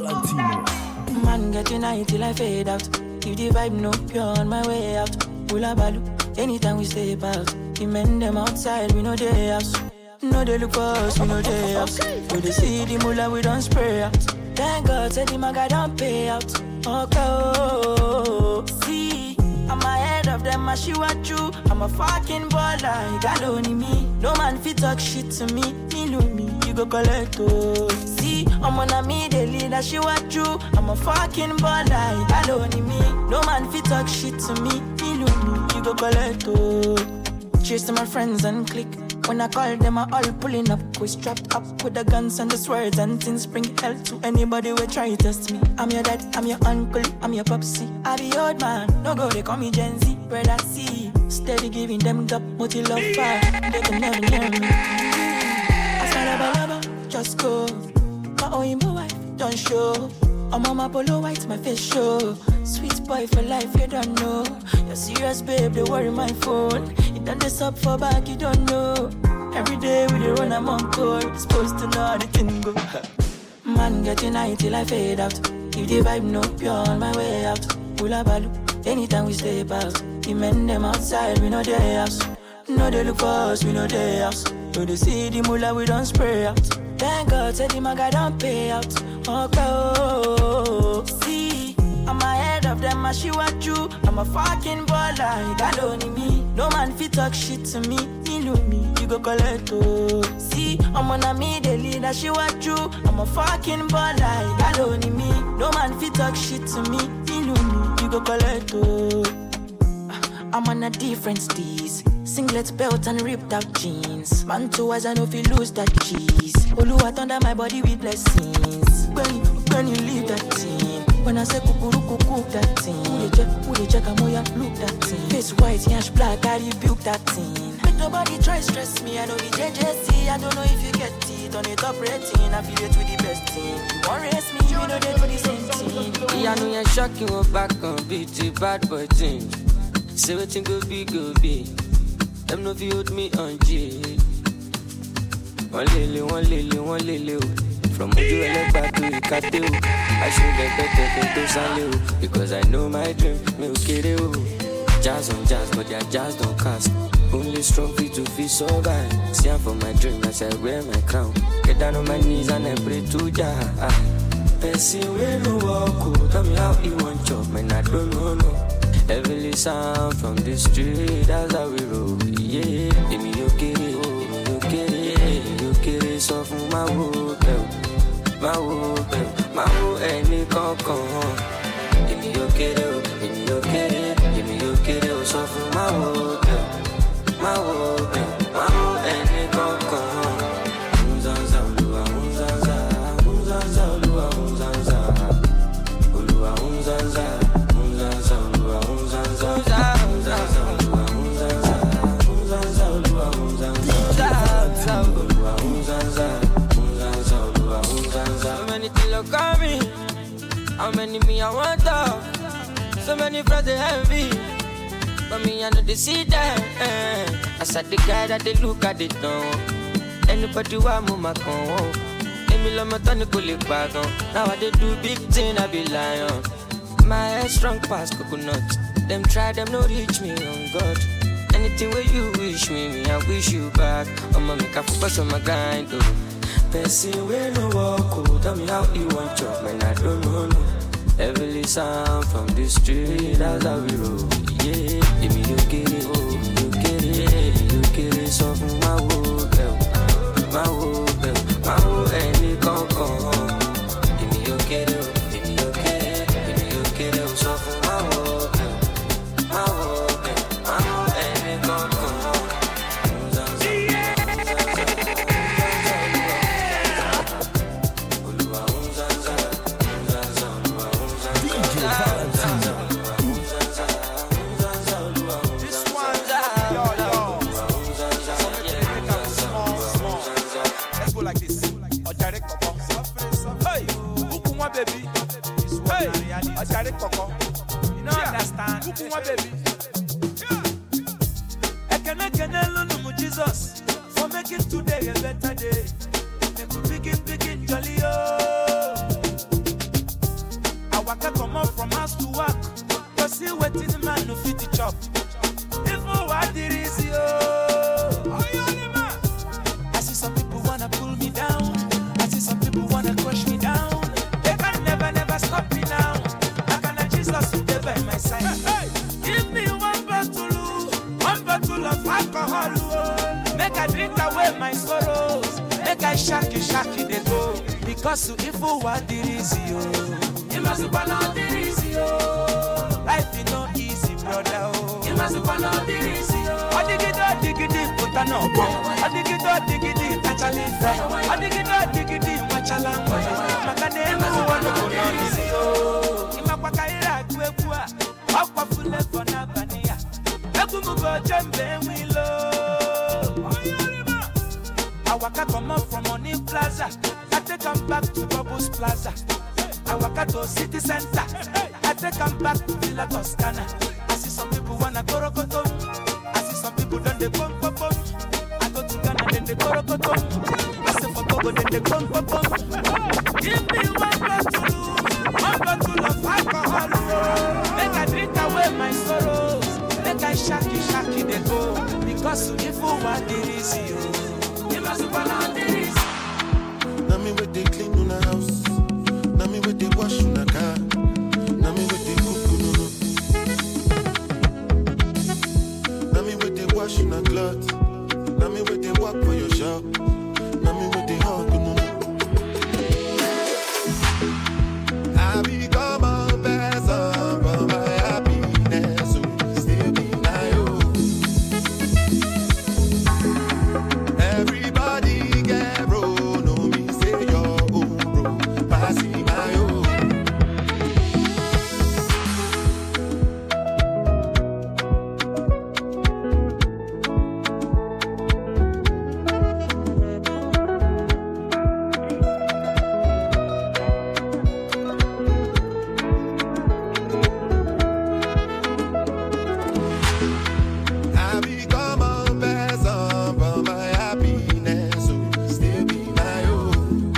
Valentino. Man getting high till I fade out. If the vibe no pure on my way out. Hula balu, anytime we step out. The men them outside, we know they house. No they look for us, we know they house. We they see the mula, we don't spray out. Thank God, said the maga don't pay out. Okay, oh, see, I'm ahead of them, I see what you. I'm a fucking baller, you got only me. No man fit talk shit to me, me know me, you go collect, oh. See, I'm on a me, they lead, I see what you. I'm a fucking baller, you got only me. No man fit talk shit to me, me know me, you go collect, oh. Cheers to my friends and click. When I call them, I all pulling up. We strapped up with the guns and the swords and things. Bring hell to anybody who try to test me. I'm your dad, I'm your uncle, I'm your popsy. I be old man, no go, they call me Gen Z. Brother C, steady giving them top, multi love fire. They can never near me. I said a just go. My Oimbo wife, don't show. I'm on my polo white, my face show. Sweet boy for life, you don't know. You're serious, babe, they worry my phone. You done this up for back, you don't know. Every day we dey run, I'm on call. Supposed to know how the thing go. Man getting high till I fade out. If the vibe no pure on my way out. Hula balu, anytime we step out. The men them outside, we know they house. No they look for us, we know they house. So they see the mula, we don't spray out. Thank God, said the maga don't pay out. Okay, oh, see, I'm ahead of them, I see what you. I'm a fucking baller, you got only me. No man fit talk shit to me, me know me, you go collect, oh. See, I'm on a me, they lead, I see what you. I'm a fucking baller, you got only me. No man fit talk shit to me, me know me, you go collect, oh. I'm on a different steez. Singlet belt and ripped out jeans. Man too as I know if you lose that cheese. Oluwa under my body with blessings. When you leave that team. When I say kukuruku cook that team. Who they check a moya look that team. Face white, yash black, I rebuke that team. Make nobody try stress me, I know the JJC. I don't know if you get it on the top rating. I feel it with the best team. You won't race me, you know they do the same thing. Yeah, I know you're shocking, we're back on BT bad boy team. Say what you go be, go be. Them no view me on G. One lily. From Udu back to Ikateo. I should get better to Saleo. Because I know my dream, me okay. Jazz on jazz, but their jazz don't cast. Only strong feet to feel so bad. See I'm for my dream as I wear my crown. Get down on my knees and I pray to Jah. Person where no walk, tell me how you want chop, man I don't know no. Heavenly sound from the street, that's how we roll. Yeah, give me okay, so for my wood, any concon. Give me okay, so for my wood, any concon. How many me I want to? So many friends they envy. But me I know they see that. I said the guy that they look at it now. Anybody want my con? Emi lo matani ko le bagan. Now I they do big thing I be lying. My head strong past coconut. Them try them no reach me on God. Anything where you wish me I wish you back. I'ma make a focus on my grind though. Person where no walk, tell me how you want chop, man I don't know no. Heavenly sound from the street, that's how we roll. Yeah, give me you get it, so from my wood, any concon. Give me you get it, so from my wood, any concon. You know understand? Baby. I can learn Jesus for making today a better day. Make we begin jolly oh. waka come up from house to work. Go see wetin the man no fit to chop. Even what it is, I see some people wanna pull me down. I see some people wanna crush me down. They can never stop me now. I can Jesus who by my side. Hey, give me one bottle of alcohol. Make I drink away my sorrows. Make I shaki they go. Because to evil what it is, it must be not easy, life is not easy, brother. It must be not easy, I dig it, put an open. I dig it, touch a leaf. I dig it, watch a language. Macanema, one of the easy, in my Pakaira, Quepua, Papa full of Bonabania. Nakumu Jembe, we love. I waka come up from Money Plaza. I take them back to Bubbles Plaza. I waka to City Center. I take them back to Villa Toscana. I see some people wanna go rokoto. I see some people done the pom pom pom. I go to Ghana then they go rokoto. I say for Togo then they pom pom pom. Give me one bottle of alcohol. Make I drink away my sorrows. Make I shaki they go. Because to evil what it is you. It must be not this. Now me with the clean on the house. Now me with the wash on the car. Now me with the cook. Now me with the wash on the cloth. Now me with the walk for your shop. Now me with the hug. I become a person for my happiness. So still be my own. Everybody get bro. No me say your own bro. Passing my own. I become a person for my happiness, so still be my own.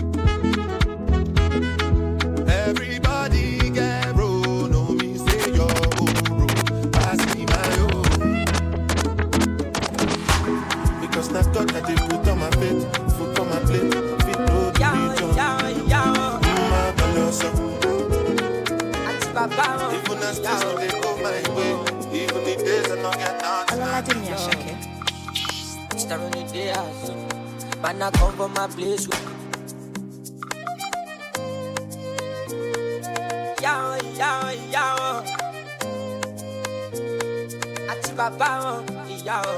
Everybody get bro, no me say your own bro, pass me my own. Because now God that they put on my plate, food on my plate, fit to the even as this no they go my way, even the days I not get down. Alaladin Yashake. Start on the day out. Man, I come from my place. Yao. Ati baba, yao.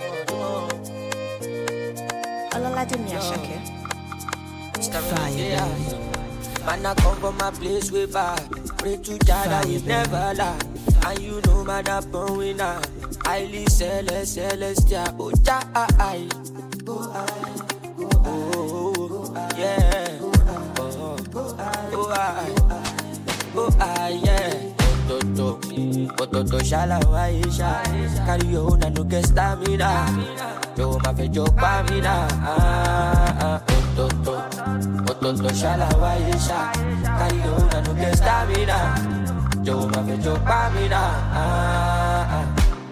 Alaladin Yashake. Start on the day out. Man, I come from my place way back. Pray to God that he never lie. And you know man, I'm born winner. Highly celestial. Oh, die. Oh, yeah. Yeah. Toto shala waisha. Carry your own and no get stamina. Yo, my fe yo pamina. Toto shala waisha. Carry your own and no get stamina. Yo, my fe yo pamina.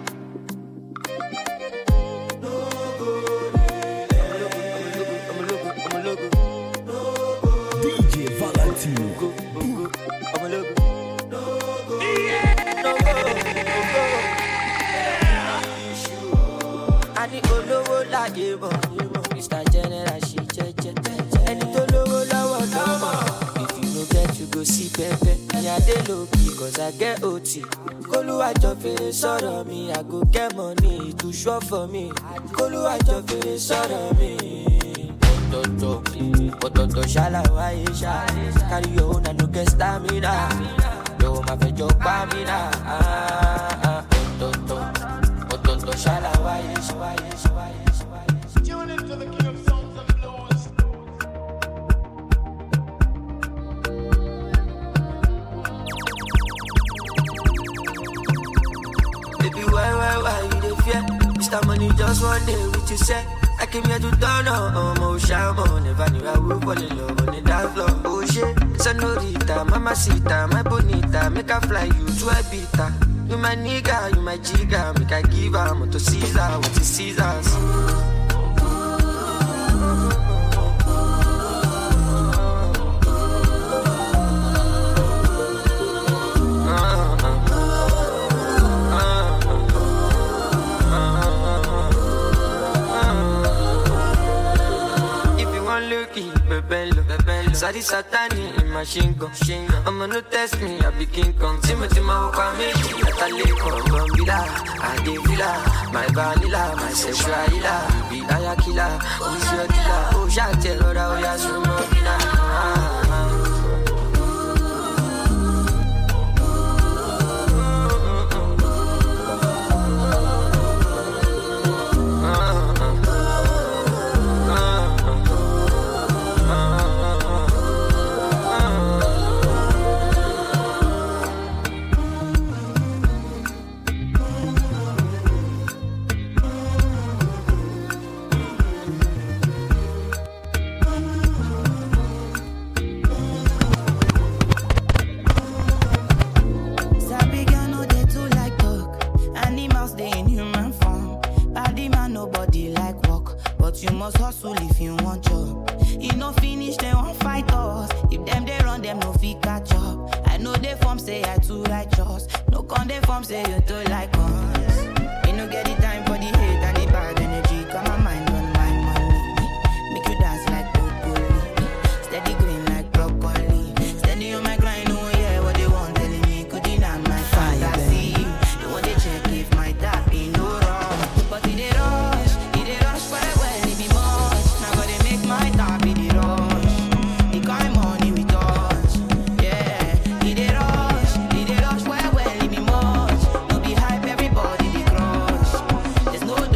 DJ Valentino. Mr. General, she and it all if you no get you go see Pepe. Yeah, they low because I get OT. Kolu I just feel sorrow me. I go get money to show for me. Kolu I just feel sorrow me. Toto shala waisha. Carry your own and no get stamina. Yo, my fe yo pamina. Toto shala waisha. Tune into the King of Songs and Blues. Baby, why you dey fear? Mr. Money just one day with you say. I came here to turn on my shaman. Never knew I would fall in love on the dance floor. Oh shit, senorita, mamacita, my bonita, make I fly you to Ibiza. You my nigga, you my jigga, make I give her to Caesar, what is Caesar's? Sadi Satani in my shingo. I'ma no test me, I be King Kong. Timothy Mauka me, Ataliko, Bambila, Adivila, my vanilla, my sexualila, be Ayakila, who's your killer? Oh, Shatel, or Oyasumobina. You must hustle if you want job. You no finish, they won't fight us. If them they run, them no fit catch up. I know they form say I too righteous. No con they form say you too like us. You no get the time for the hate and the bad energy. Come on mind on my money. Make you dance like broccoli. Steady green like broccoli. Steady on my grind, oh yeah, what they want telling me. Could deny my fantasy. They want to check if my tap be no wrong. But it they rush well. My top in the rush, the kind money we touch, yeah. He dey rush well, leave me much. No be hype, everybody they crush. There's no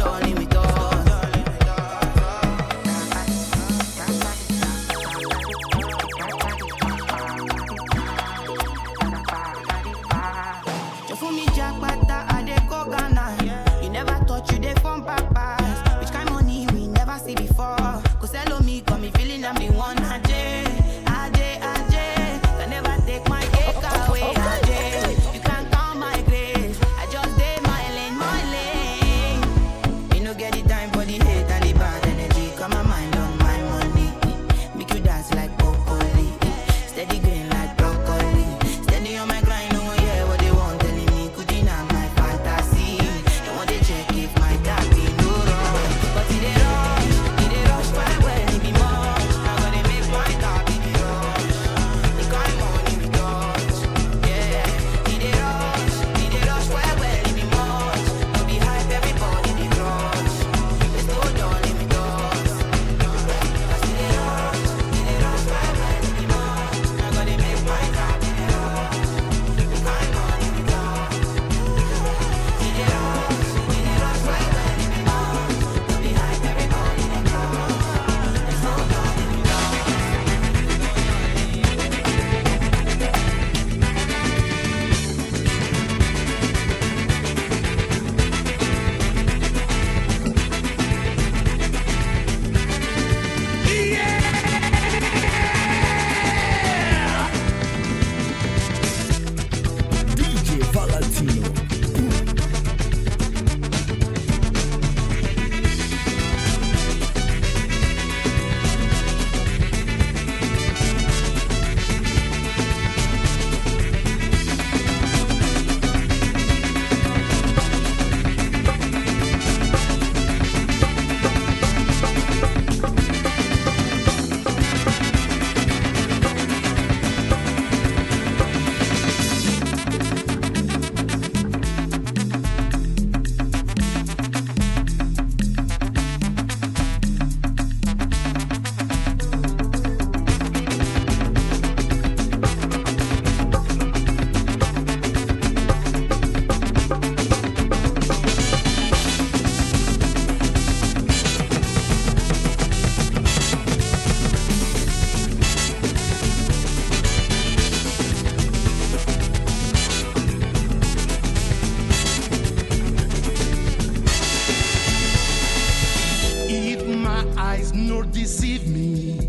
eyes no deceive me.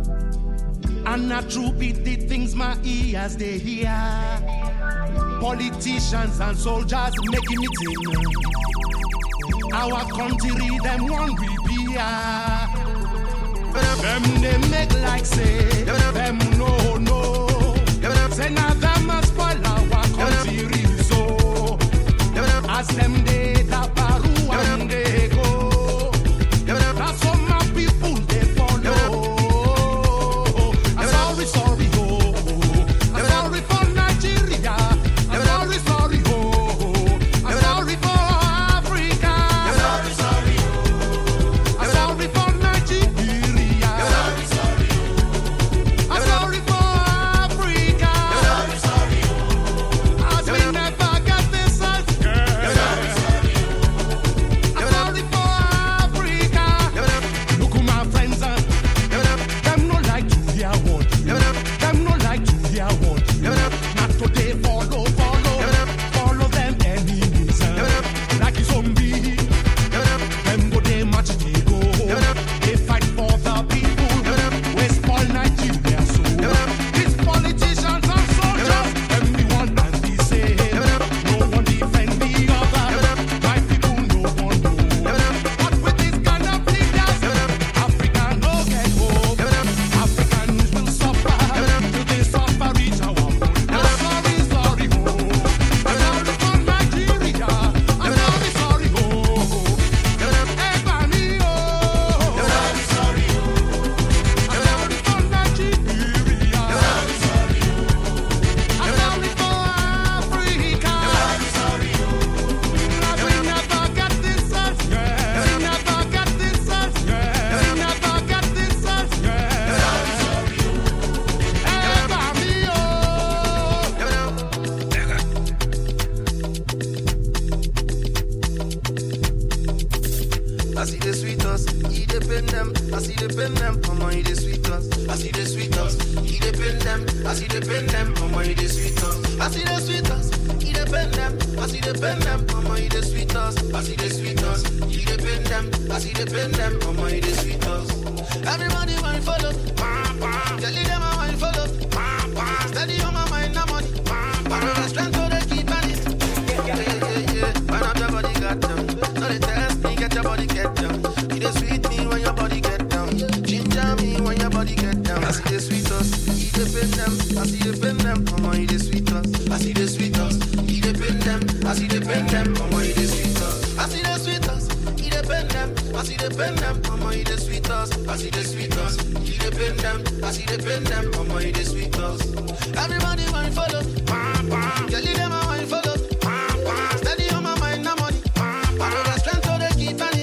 And not true be the things my ears they hear. Politicians and soldiers making it in. Our country them one repair. Them they make like say them no. Say now them must spoil our country so. As them they da paru and they go. That's what my people they follow. I'm sorry, oh. I'm sorry for Nigeria. I'm sorry, oh. I'm sorry for Africa. I'm sorry, oh. I'm sorry for Nigeria. I'm sorry, oh. I'm sorry for Africa. I'm sorry, oh. As we never get this as girl. I'm sorry, oh. I'm sorry for Africa. Look at my friends, them no like to hear what. Them no like to hear what. Not today follow them enemies. Like a zombie. Them go they march they go. They fight for the people. We spoil Nigeria so. These politicians and soldiers, them the one and the same. No one defend the other. My people no one know. But with this kind of leaders, Africa no get hope. Africans will suffer till they suffer each our own. I'm sorry, oh. I'm sorry for Nigeria. I'm sorry, oh. Ebony, oh. I'm sorry, oh. I'm sorry for Nigeria. I'm sorry, oh. I'm sorry for Africa. I'm sorry, oh. We never get this as girl. We never get this as girl. We never get this as girl. I'm sorry, oh. Ebony, oh. I see the sweet us, he depend them. I see the pen them, mama, he the sweet us. I see the sweet us, he depend them. I see the pen them, mama, he the sweet us. I see the sweet us, he depend them. I see the pen them, mama, he the sweet us. I see the sweet us, he depend them. I see the pen them, mama, he the sweet us. Everybody want follow, tell them I want follow. Steady on my mind, no money. I strength so they keep on it. Yeah. Man up your body got them. So they test me, get your body get down. You the sweet me when your body get down. Ginger me when your body get down. I see the sweet us, he depend them. I see the pen them, mama, he the sweet us. I see the sweet us, he depend them. I see the pen them, mama, he the sweet us. I see the sweet us, he depend them. I see the pen them, mama, he the sweet us. I see the sweet us, he depend them. I see the pen them, mama, he the sweet us. Everybody want follow, tell them I want follow. Steady on my mind, no money. I strength so they keep on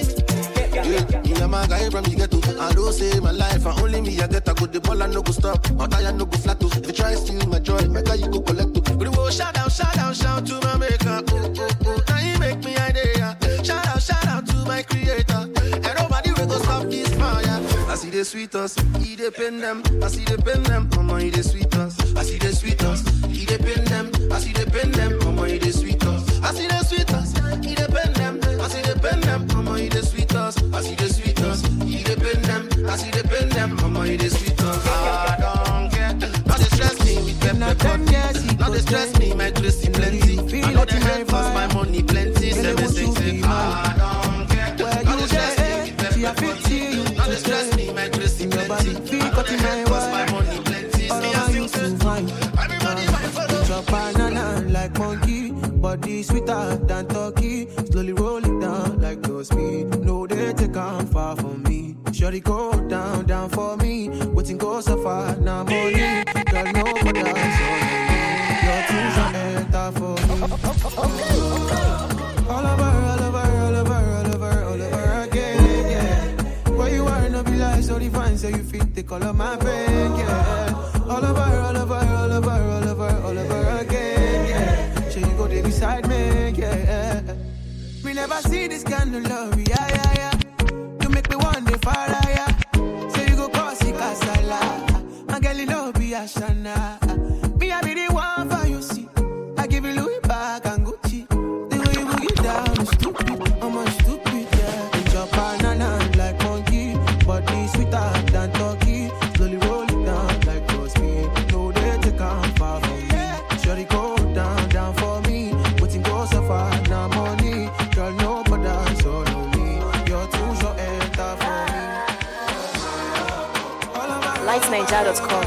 it. Yeah, my guy from the ghetto. I don't say my life, and only me I get a good the ball and no go stop. My tire no go flat. If you try steal my joy, my guy you go collect. We go shout out to my maker. Now he make me idea. Shout out to my creator. And nobody will go stop this fire. I see the sweet us, he depend them. I see the pen them, mama, he the sweet us. I see the sweet us, he depend them. I see the pen them, mama, he the sweet us. I see the sweet us, he depend them. I see the pen them, mama, he the sweet us. I see the sweet us, he depend them. I see the pen them, mama, he the sweet us. I don't care, not distress me with pepper cut. Not distress me, my dress in plenty. I got my fast, my money plenty. 766, I don't care. Not distress me with pepper cut. Not distress me, my dress in plenty. I got my fast, my money plenty. Me I sing everybody might follow. Drop banana like monkey, body sweeter than turkey. Slowly roll it down like no speed. No, they take on far from me. Shorty go down for me. Waiting go so far, now money. Girl, nobody else on me. Your things are enter for me. All over again, yeah. Where you are, no be like so divine, so you fit the color my brain, yeah. All over again, yeah. So you go there beside me, yeah. We never see this kind of love, yeah. You make me one day far, yeah. So you go cause it casala. My girl, you know be a shana. Me, I be the one for you, see. I give you Louis back and Gucci. The way you move it down is stupid, I'm a stupid, yeah. You chop banana like monkey, but NiceNiger.com.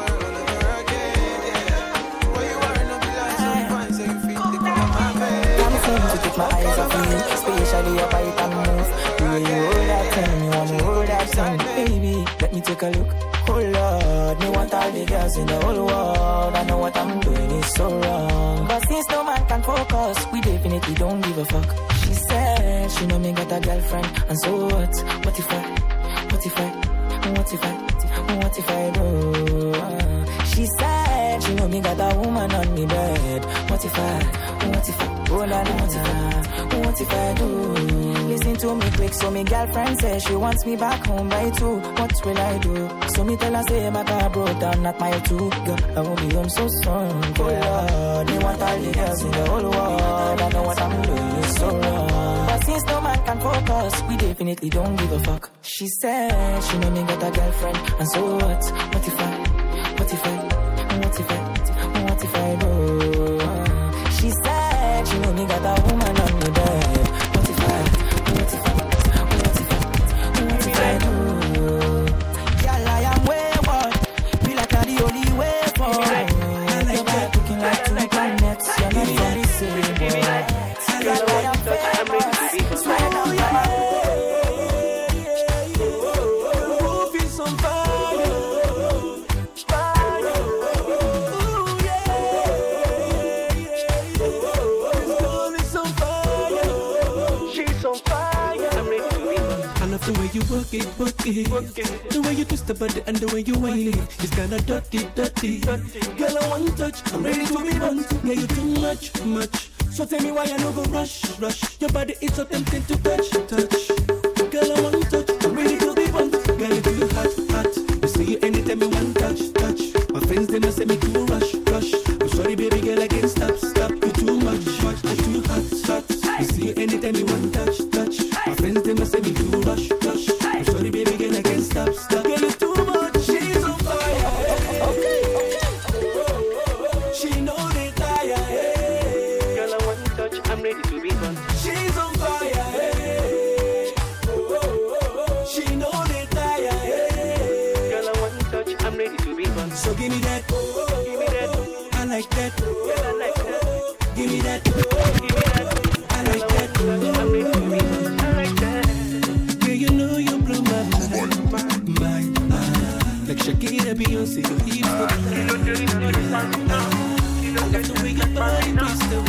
To take my eyes off you, especially your bite and move. The way you hold that thing, you want me hold that thing. Baby, let me take a look. Oh Lord, me want all the girls in the whole world. I know what I'm doing is so wrong, but since no man can focus, we definitely don't give a fuck. She said she know me got a girlfriend, and so what? What if I do? She said she know me got a woman on me bed. What if I oh la la la, what if I do? Listen to me quick, so me girlfriend says she wants me back home by 2. What will I do? So me tell her say my car broke down, not my 2. Girl, I won't be home so soon. Oh Lord, they want all the girls in the whole world. I know what I'm doing is so wrong, but since no man can focus, we definitely don't give a fuck. She said she know me got a girlfriend, and so what? What if I do? She said she know me got a woman on me bed. What if I do? Girl, I am wayward. Feel like I'm the only way forward. Your back looking like 2 planets. You're not from the same world. Girl, I am wayward. Swear down your head. The way you work it. The way you twist the body and the way you whine it. It's kinda dirty. Girl, I want touch, I'm ready to be bunt. Yeah, you too much. So tell me why I no go rush. Your body is so tempting to touch. Girl, I want touch, I'm ready to be bunt. Girl, you too hot. You see you anytime you want touch. My friends, they must say me too rush. I'm sorry, baby girl, I can't stop. You too much, I'm too hot. You see you anytime you want touch. My friends, they must say me too rush. I'm sorry, baby girl, I can't stop. Girl, you too much, she's on fire. Okay. She know they tire. Hey. Girl, I want touch, I'm ready to be gone. She's on fire. Hey. She know they tire. Hey. Girl, I want touch, I'm ready to be gone. So give me that. I like that. Girl, I like that. Give me that. I like that. I'm ready to be gone. You know you blow my mind. Like Shakira, Beyonce, your hips go I like the way your body twists the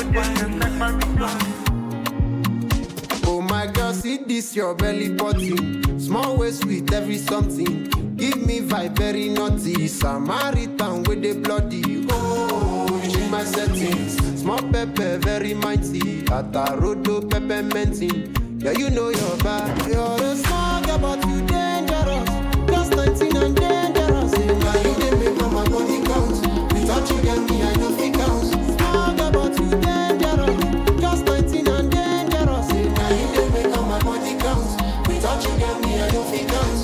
wine. Oh my girl, see this your belly button. Small waist with every something. Give me vibe very naughty. Samaritan with the bloody. Oh, you change my settings. Small pepper, very mighty. Atarodo pepperminting. Yeah, you know you're bad. You're a small girl, but you dangerous. Just 19 and dangerous. Now you didn't make all my money count. Without you get me, I know fi count. Small girl, but you dangerous. Just 19 and dangerous. Now you didn't make all my money count. Without you get me, I know fi count.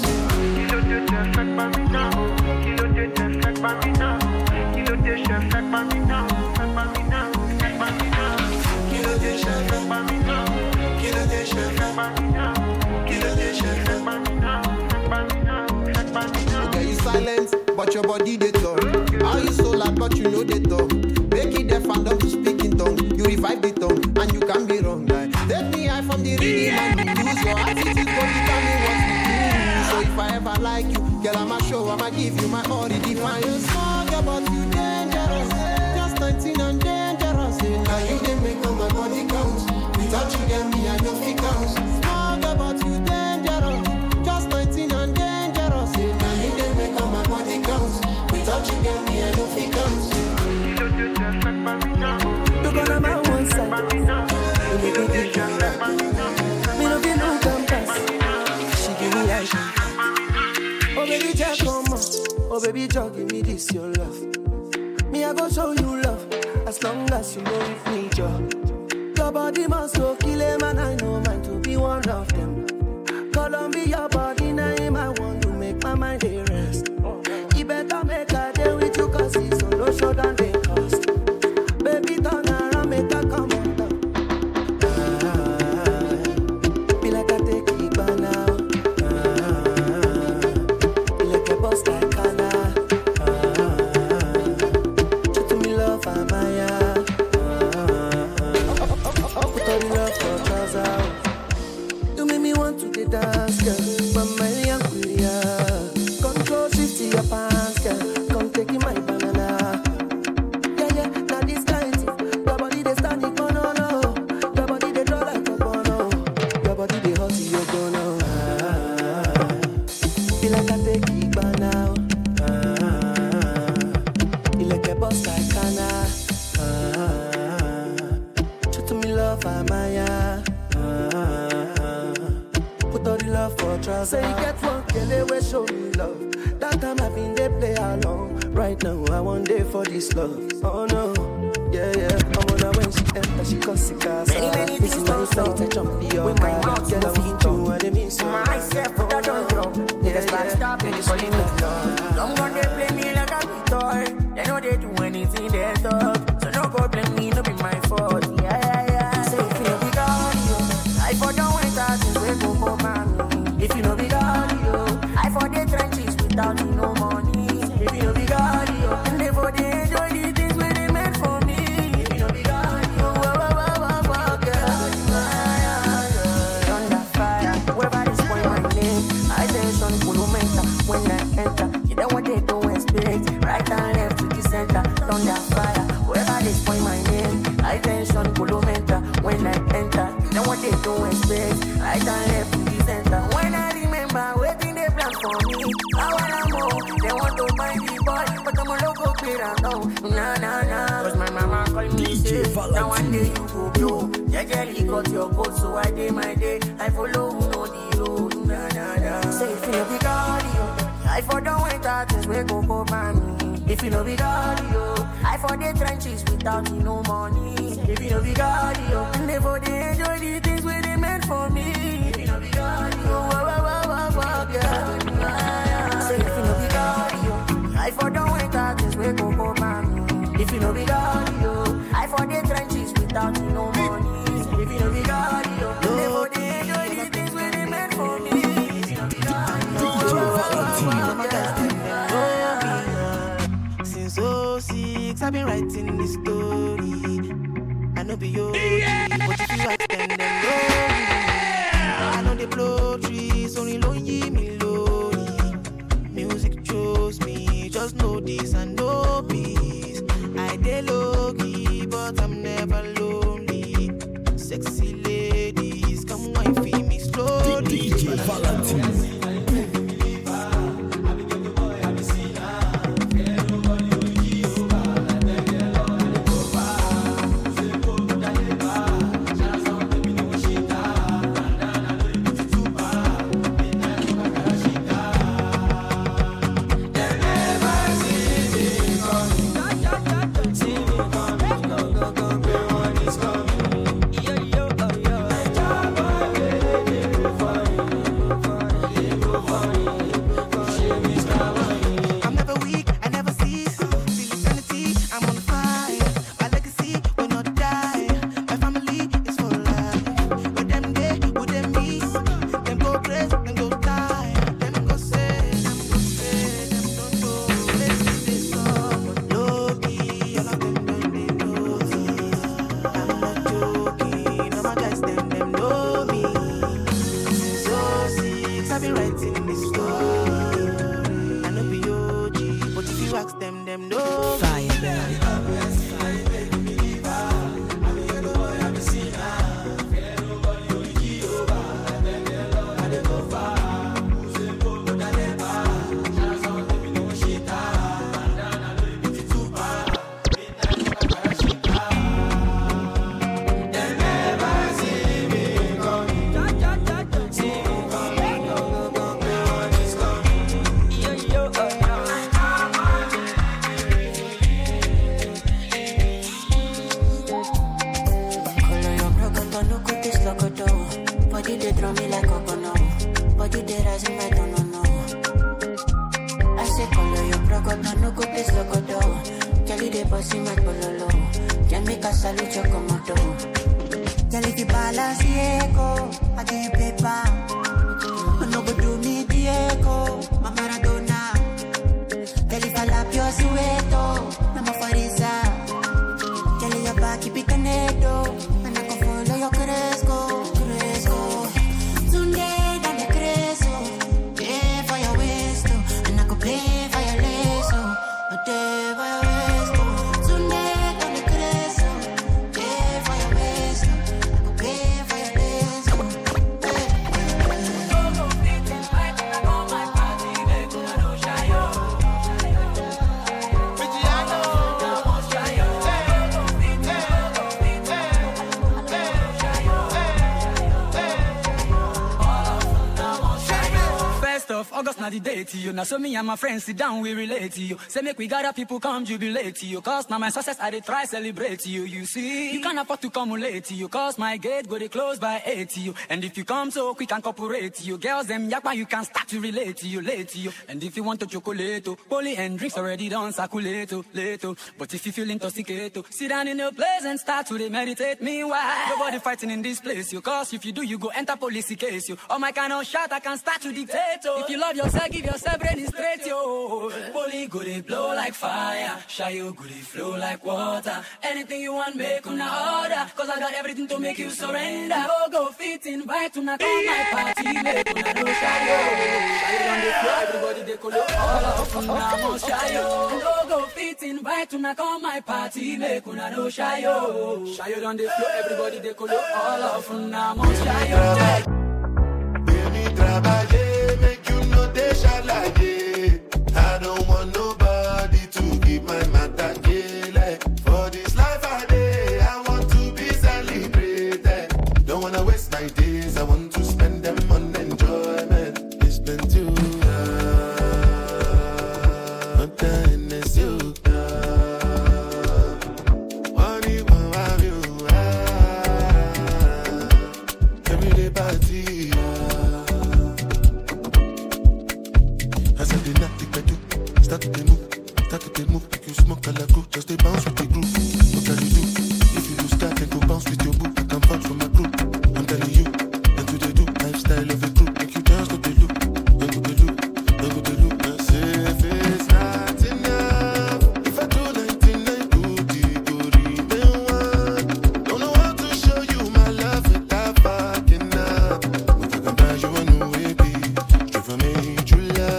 Okay, you silent, but your body they talk. How you so loud, but you know they talk. Make it deaf and dumb to speak in tongue. You revive the tongue, and you can be wrong. Like, take me high from the rhythm and use your attitude, but you tell me what to do. So if I ever like you, girl, I'ma show, I'ma give you my all. Define you small girl, but you dangerous. Just 19 and dangerous. Now you didn't make all my body count. Without you get me, I know fi count. Small girl, but you dangerous. Just 19 and dangerous. Now you didn't make all my body count. Without you get me, I know fi count. Look on my one side. Me no get no compass. She give me like. Oh baby, just come on. Oh baby, just give me this your love. Me I go show you love. As long as you know if need you. Your body must go kill him, and I know mine to be one of them. Columbia body name, I want to make my mind a rest. You better make a day with you, cause it's no short than they cost. Baby, turn around, make a come on down. Be like a take it now. Be like a boss like Feel like I take it by now. You like a boss like Kana. Show to me love, Amaya. Put all the love for trust. Say you get one girl, we show me love. That time I been they play along. Right now I want day for this love. Oh no, yeah. I'm on her when she enter, she cause sick ass. Many things don't stop. I jump the with my mouth, girl, I want you and they mean so. Myself, but I don't know. Niggas start stopping this for you. Don't go they play me like a big toy. They know they do anything they talk. So no go blame me, no be my fault. Yeah. Say if you know big audio, I for don't wait out since we go for mommy. If you know big audio, I for the trenches without you no money. If you know big audio, and they for the enjoy the things where they meant for me. If you know big audio, girl. Thunder fire, wherever this point my name. I tension Kulumenta when I enter. You know what they do expect. Right and left to the center. Thunder fire, wherever this point my name. I tension Kulumenta when I enter. You know what they do expect. Right and left to the center. When I remember waiting they plan for me. I wanna move. They want to find the boy, but I'm a local clear now. Nah. Cause my mama called me say, now one day you go blow. Jajali got your coat, so I day my day. I follow who know the road. Nah. Say if you know big audio, I for don't wait out since we go for mommy. If you know big audio, I for the trenches without me no money. If you know big audio, and they for the enjoy the things where they meant for me. If you know big audio, girl. Say if you know big audio, I for don't wait out since we go for mommy. If you know big audio, I for the trenches without me no money. If you know big audio, they for the enjoy the things where they meant for me. If you know big audio, since 06, I've been writing this story. I know be yours, but if you ask them know me. I know they blow trees, only lonely me lonely. Music chose me, just know this and know peace. I dey low-key, but I'm never lonely. Sexy ladies, come wine for me slowly. DJ Valentino. of August, not the date to you. Now so me and my friends sit down, we relate to you. Say make we gather people come jubilate to you. Cause now my success I dey try celebrate to you. You see, you can't afford to come late to you. Cause my gate go dey close by 8 to you. And if you come so quick and cooperate to you, girls them yakpa you can start to relate to you, late to you. And if you want to chocolate, poly and drinks already done circulate, late. But if you feel intoxicated, sit down in your place and start to meditate. Meanwhile, nobody fighting in this place, you. Cause if you do, you go enter police case, you. Oh my kind of shot, I can start to dictate, oh. If you love yourself, give yourself brain straight, yo. Poly go dey blow like fire, shy you go dey flow like water. Anything you want, make una order. Cause I got everything to make you surrender. Go fit invite una come my party, make una no shy yo. Shy you on the floor, everybody they call all of una must shy yo. Go fit invite una come my party, make una no shy yo. Shy you on the floor, everybody they call all of una must shy yo. Trabalhei, make you know they shall like it. I don't want nobody to keep my matter like. For this life I day, I want to be celebrated. Don't wanna waste my days, I want to spend them on enjoyment. It's been too long, nothing is you. Everyday party. Start to move, like you smoke a la crew. Just they bounce with the group. What can you do? If you lose that, then go bounce with your boo. I can vouch for my group. I'm telling you, and do they do lifestyle of a group? Make you dance, don't they look? Don't they look? Don't they look? I say if it's not enough, if I do 99 good, go even one. Don't know how to show you my love without fucking up. But I can buy you a new baby, straight from me, Julia.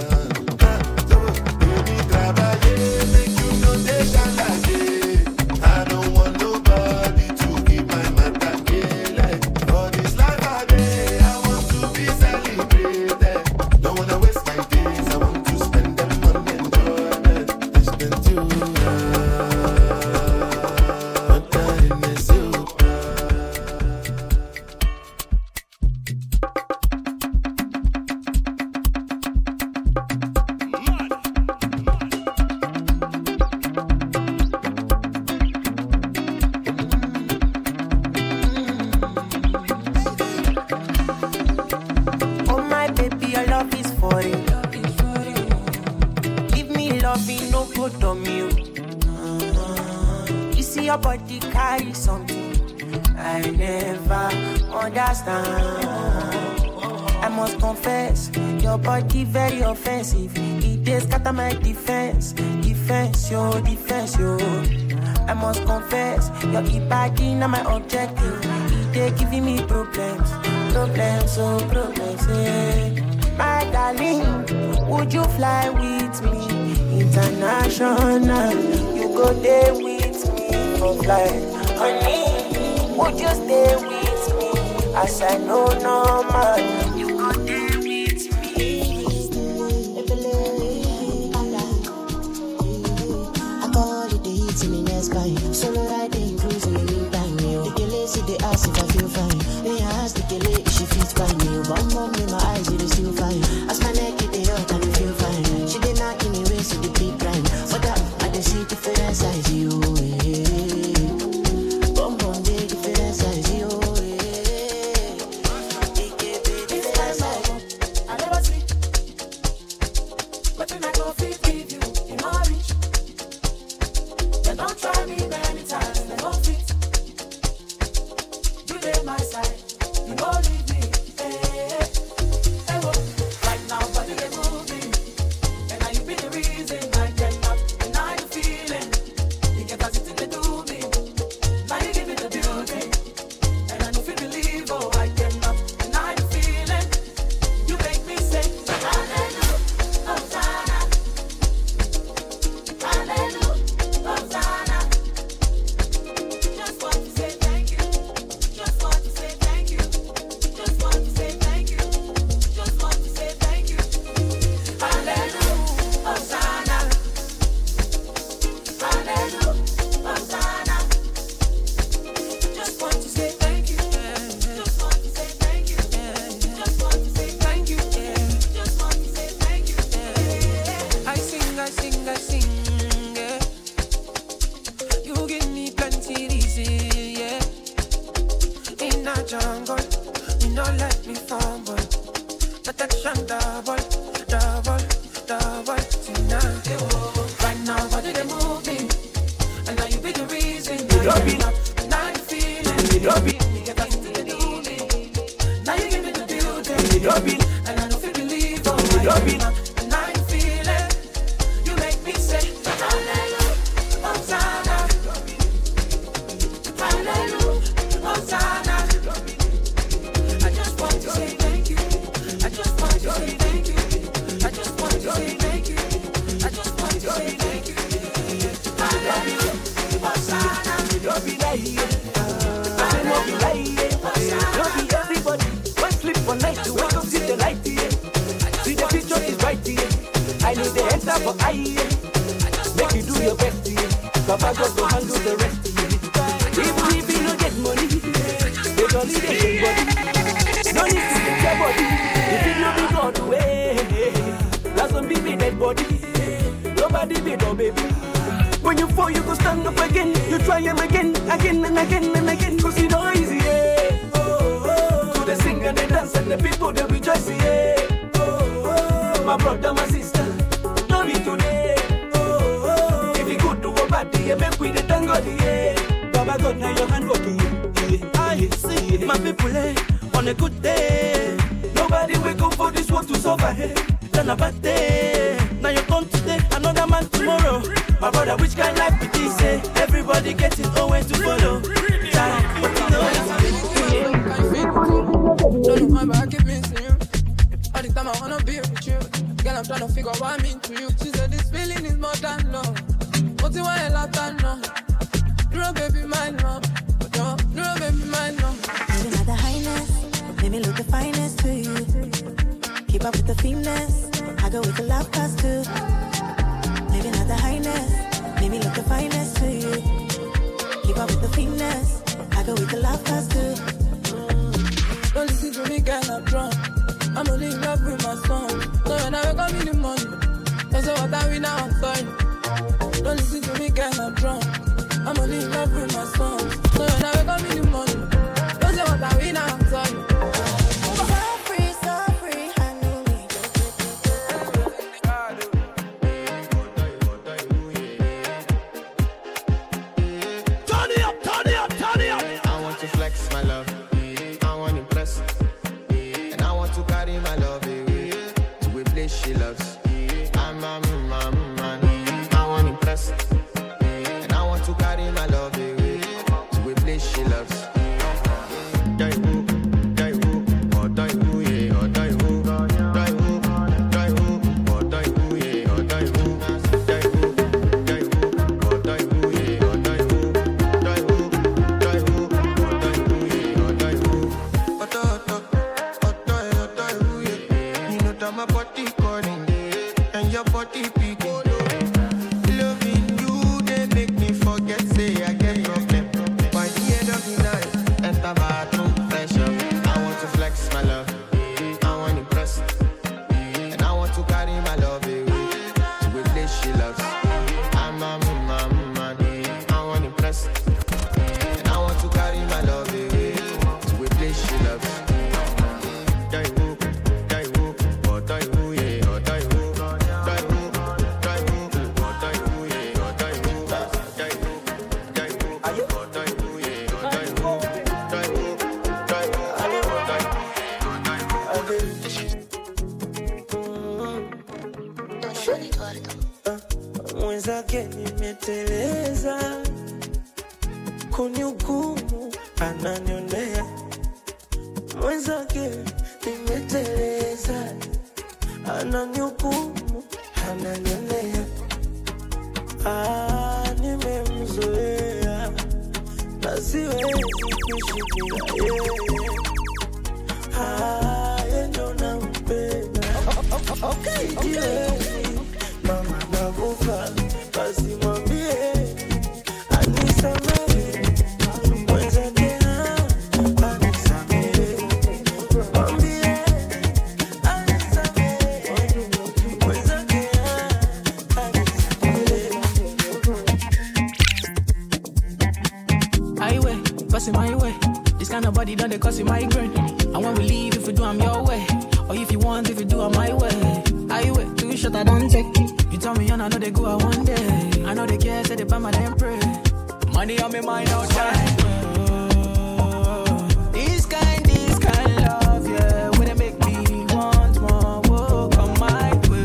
Very offensive, it is scatter my defense, yo. I must confess, your e-body not my objective. It is giving me problems, yeah. My darling, would you fly with me international? You go there with me for flight, honey. Would you stay with me? As I know normal, you go there. Solo riding, cruising in the meantime. The killer see the ass if I feel fine. When I ask the killer if she feels fine. One more in my eyes, it is still fine. As my neck it hurt and I feel fine. She did not give me ways to the big crime. For that, I just see different size, you. Bum bum, they different size, you. I never see, but when I go fit with you, in my reach. Don't try me many times, they don't fit. You lay my side, you don't leave me. Hey, right now, body they move me. And now you be the reason I get up. And now you feeling, you get as it they do me. Now you give me the beauty. And I don't feel believe, oh, I get up. And now you feeling, you make me say, hallelujah, Hosanna. Hallelujah, Hosanna. don't be now. Now you feeling. You don't be. You get back to the doing. Now you give me the building. You don't be. And I don't feel believe. Oh, you don't be now. Now you feeling. You make me say hallelujah, Hosanna. Hallelujah, Hosanna. I just want to say thank you. I just want to say thank you. I just want to say thank you. I just want to say thank you. Hallelujah, Hosanna. Don't be lying. Don't be lying. Don't be everybody. One sleep for night to wake up, see the light here. See the picture is right here. I need the enter for I here. Make you do your best here. Papa God will handle the rest here. Even if you don't get money, they don't need a body. No need to get your body. If you know be God way, that's some baby dead body. Nobody be no baby. When you fall, you go stand up again. You try them again, again and again and again. Cause it's not easy, yeah. To the sing and the dance and the people they rejoice, yeah. My brother, my sister, don't be today. If you good to a bad day, make with the thank God, yeah. Baba God, now your hand working, yeah. I see my people, on a good day. Nobody wake up for this world to suffer, hey. Then a bad day. Now you come today, another man tomorrow. My brother, which kind of life it is, eh? Everybody gets his own way to follow. Time, but you know don't know my back, keep missing you. All the time I wanna be with you. Girl, I'm trying to figure what I mean to you. She said this feeling is more than love. What do I love that now? No, baby, my love. No, baby, my love. Moving at the highness, make me look the finest to you. Keep up with the finesse, I go with the love past too. Living at the highness, make me look the finest to you. Keep up with the finesse, I go with the love past too. Don't listen to me, girl, I'm drunk. I'm only in love with my song. So when I wake up in the morning, don't say what I win now, I'm sorry. Don't listen to me, girl, I'm drunk. I'm only in love with my song. So when I wake up in the morning, don't say what I win now, I'm sorry. She loves. I'm a man. I want to impress, and I want to carry my love away to a place she loves. Die who, or die who, yeah, or die who, or die who, or die who, yeah, or die who, or die who, yeah, or die who, or die who. You know that my body. Your body big, loving you, they make me forget, say I get problem. By the end of the night, enter bathroom pressure. I want to flex my love, I want to impress, and I want to carry my love away to a place she loves. I'm a man, I want to impress, and I want to carry my love away to a place she loves. Die who, or die who, yeah, or die who. Mwenzake nimeteleza, kunihukumu ananionea. Mwenzake nimeteleza, ananihukumu ananionea. Nimemzoea na siwezi kuishi bila yeye. Yeye ndo nampenda. Sijiwezi, mama nakufa, basi mwambie anisamehe. Mwenzake anisamehe. Mwambie anisamehe. Mwenzake anisamehe. Highway, passing my way. This kind of body done they cause you migraine. And when we leave, if we do, I'm your way. Or if you want, if you do, I'm my way. Highway, too short, I don't take. You tell me, and I know they go out one day. I know they care, say they buy my damn pray. Money on me mind outside. This kind love, yeah, when it make me want more. Whoa, come my way.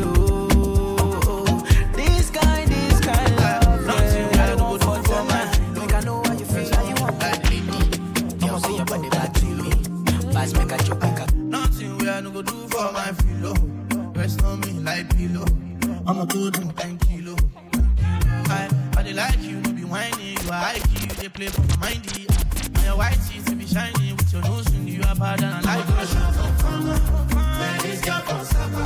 This kind love, yeah, I don't fall for man. Make I know how you feel, how you want. You see your body back to me. Pass make a joke, nothing we I no go do for my filo. Rest on me like pillow. I'm a good 10 kilo. I like you, no be whining. You are high key, they play for my mindy. And your white teeth be shining with your nose ring. You are bad and I like you. Where is your concept?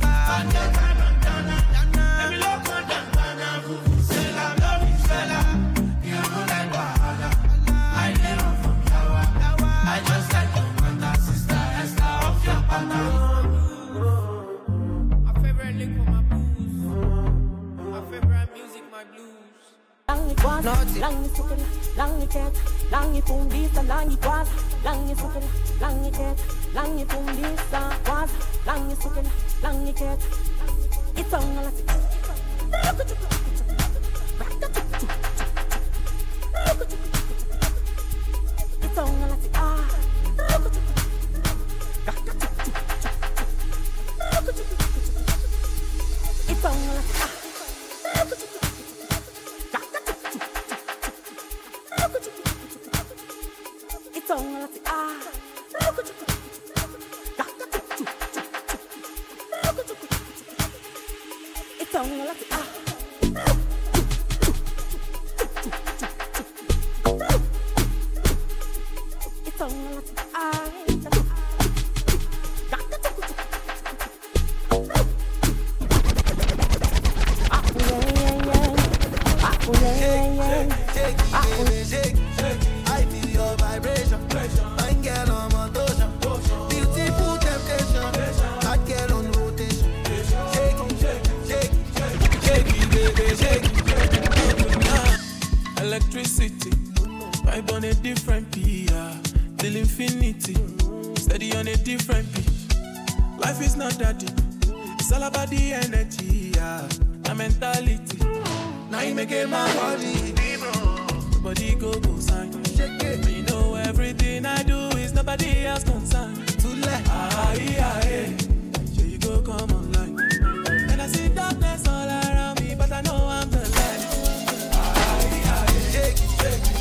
Every love one done, Vuvuzela, love you, fella. You know like Wahala. I live from Yawa. I just like your mother, sister, Esther of your partner. My favorite lick for my booze. My favorite music, my blues. Langi kwanza, langi sukela, langi keta, langi fundisa, langi kwanza, langi sukela, langi keta, langi fundisa, kwanza, langi sukela, langi keta. It's on la It's on la It's on la It's on la It's on la It's on la I feel your vibration. Fine girl on motion. Beautiful temptation. Hot girl on rotation. Shake it, baby, shake it. Electricity, vibe on a different PR, till infinity, steady on a different beat. Life is not that deep, it's all about the energy, yeah, the mentality. Now you make it my body, body go sign. Shake it, you know everything I do is nobody else concerned. Too late, yeah. Here you go, come online. And I see darkness all around me, but I know I'm the light. Shake it.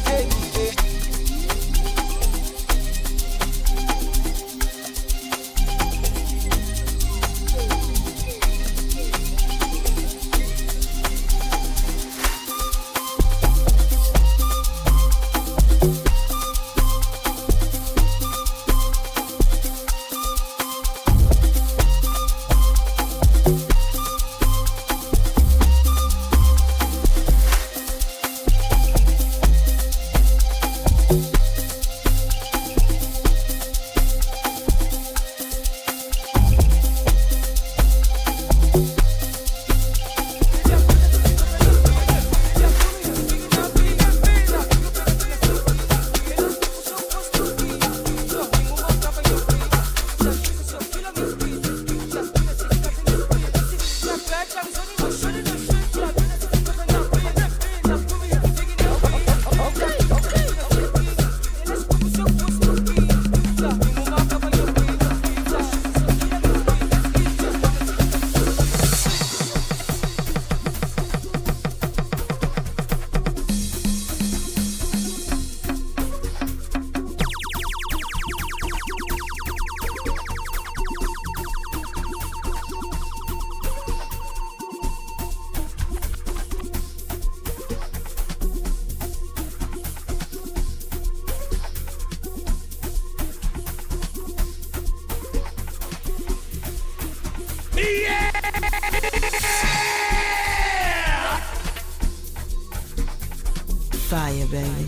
Fire, baby.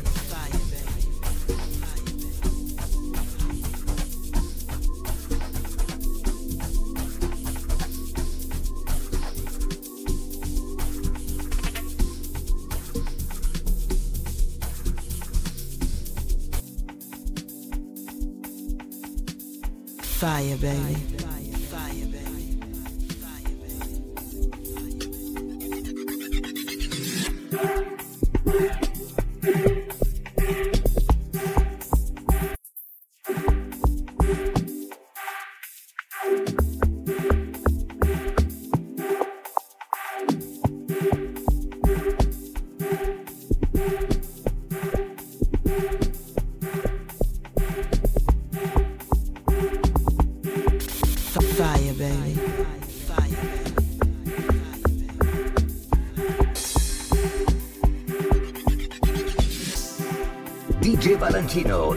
Fire, baby. Valentino.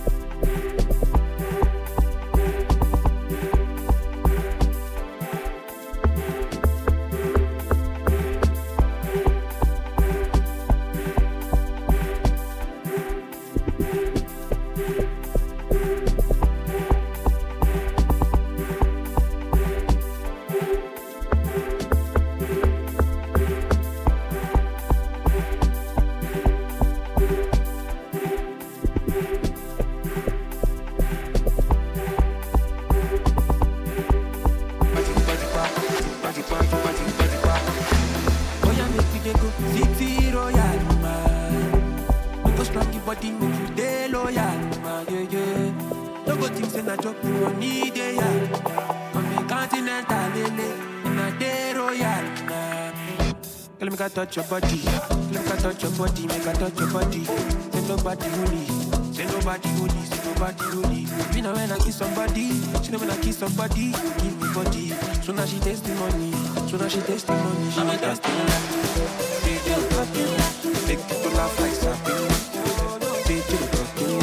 Touch your body, let me touch your body, make I touch your body. Say nobody holy, say nobody holy, say nobody holy. You know when I kiss somebody, she know when I kiss somebody, give me body. So now she taste the money, so now she taste the money. She make us feel like DJ talking, make people laugh like something. DJ talking,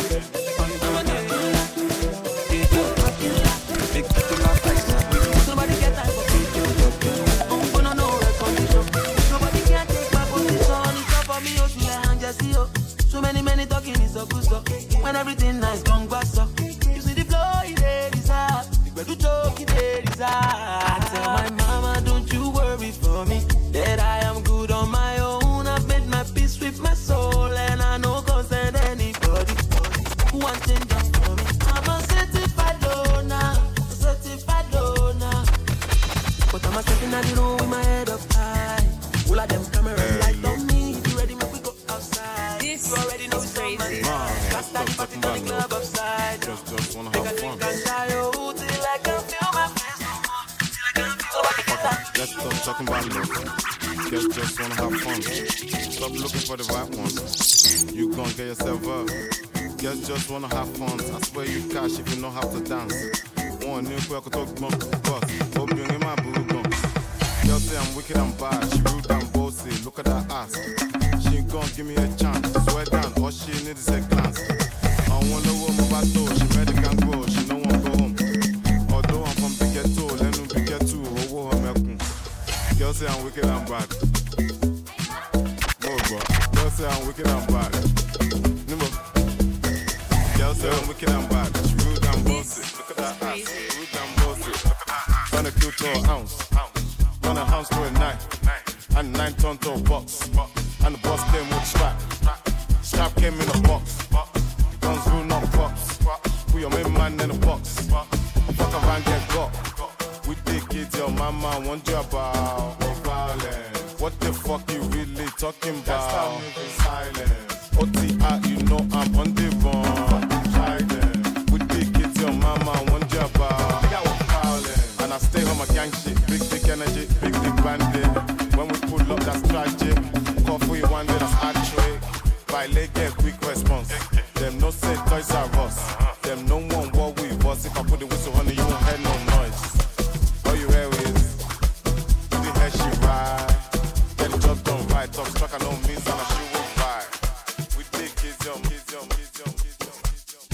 DJ talking, make people laugh like something. Somebody get that for DJ talking. I'm gonna know recognition. So many talking is so good, so when everything nice, come back, so you see the flow, it is hard. You do joke, it is hard. I tell my mama, don't you worry for me, that I am good on my own. I've made my peace with my soul, and I know concern anybody who wants change just for me. I'm a certified loner, but I'm a stepping at the room with my head up high. All of them cameras light on me. If you ready, make we go outside. This you already know it's crazy. Last time party on the club upside. Just wanna have fun. Till I can feel my face no more. Till I can feel my face. Let's stop talking about love. Just wanna have fun. Stop looking for the right one. You gon' get yourself up. Just wanna have fun. I swear you cash if you know how to dance. One new quick talk bump boss. Hope you in my boo gun. Girl say I'm wicked and bad. She rude and bossy. Look at that ass. She gon' give me a chance. Swear down. All she needs is a glance. I wanna know what my door. She made it can go. She no one go home. Although I'm from big ghetto, let me big ghetto. Oh, girl say I'm wicked and bad. Girl say I'm wicked and bad. Girl say I'm wicked and bad. She rude and bossy. Look at that ass. Rude and bossy. Look at that ass. Trying to kill to an ounce. Run a house to a 9. And 9 ton to a box. And the boss came with strap. Strap came in a box. Guns rule not cops. Put your main man in a box. Fuck around, get got. We dig it, your mama want you about violence. What the fuck you really talking about? Silence. OTR, you know I'm on the run. We dig it, your mama want you about violence. And I stay on my gang shit. Big energy, big bandit. When we pull up, that's tragic. Coffee one day, that's hat-trick. By leg, get quick response. Them no say Toys R Us. Them no one what we was. If I put the whistle on it, you won't hear no noise. All you hear is do the hair she ride. Get the job done right. Top struck, I know means and I she will ride. We dig kids young, kids young, kids young, kids young, kids young.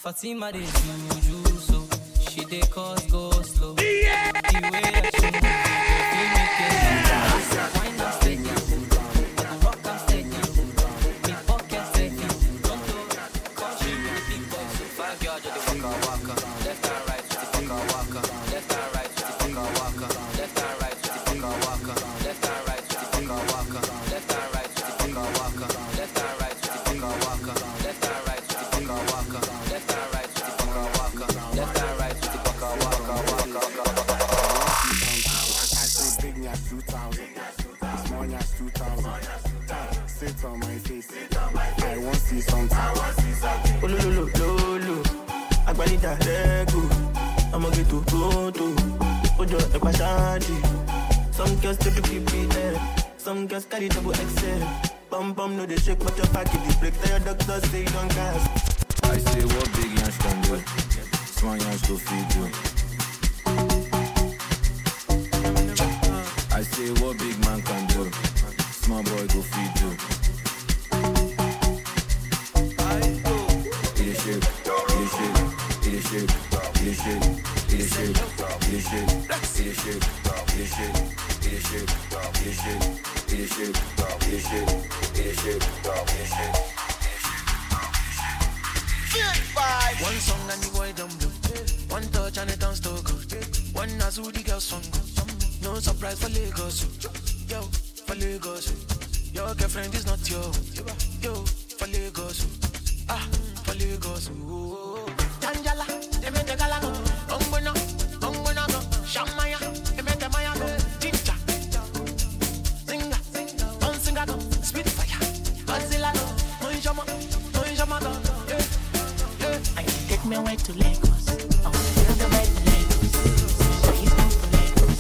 Fatima dey juju so she dey cause go slow. The way that she move, you make it wine and steady. I go rock and steady. Big pocket steady. Don't do cause she really big boy. So fine girl just dey waka. Left and right with the waka. Left and right with the waka. Left and right with the waka. Left and right with the waka. Left and right with the waka. Left and right with the waka. Left and right with the waka. Left and right with the waka. Left and right with the waka. I say big nyash 2000, small nyash 2000. Sit on my face, I want see something. Ololololo, agbalita lego. I'ma get to pronto. Ojo ekpashadi. Some girls take to keep it there. Some girls carry double XL. Bum bum no they shake, but your pocket they break. Tell your doctor say you don't gas. I say what big yansh can do, small yansh go feed you. I say what big man can do, small boy go feed you. It is shake, it is shake, it is shake, it is shake, it is shake, it is shake, it is shake, it is shake, it is shake, it is shake, it is shake, it is shake, it is shake, it is shake. One song and the boy don't blow. One touch and it dance to good. One Azu the girl song. No surprise for Lagos. Yo, for Lagos. Your girlfriend is not yo. Yo, for Lagos. Ah, for Lagos. Tanjala, they made the galago. Ongbono, go. Shamaya, they made the maya go. Jinja, Zinga, on Singa go. Spitfire, Godzilla go. Moinjama go. Take me away to Lagos. I wanna feel the vibe in Lagos. So he's going for Lagos.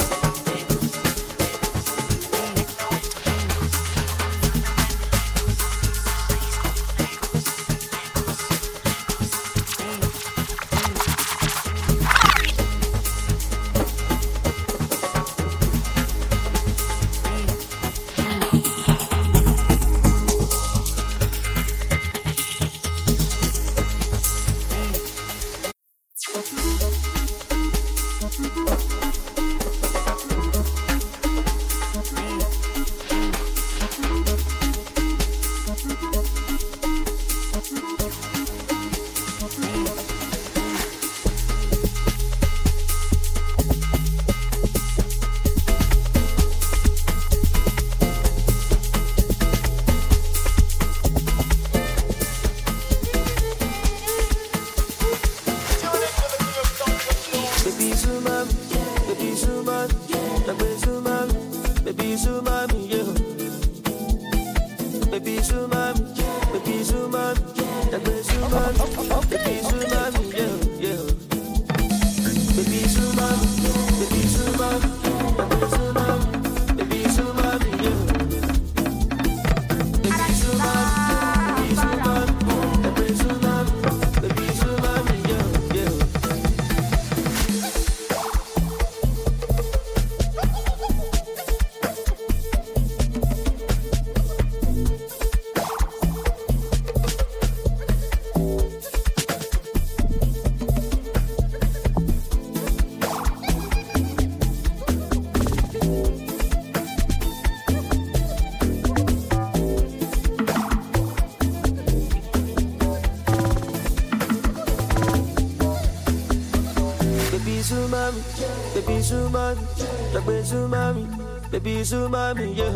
Baby Zumami, yeah.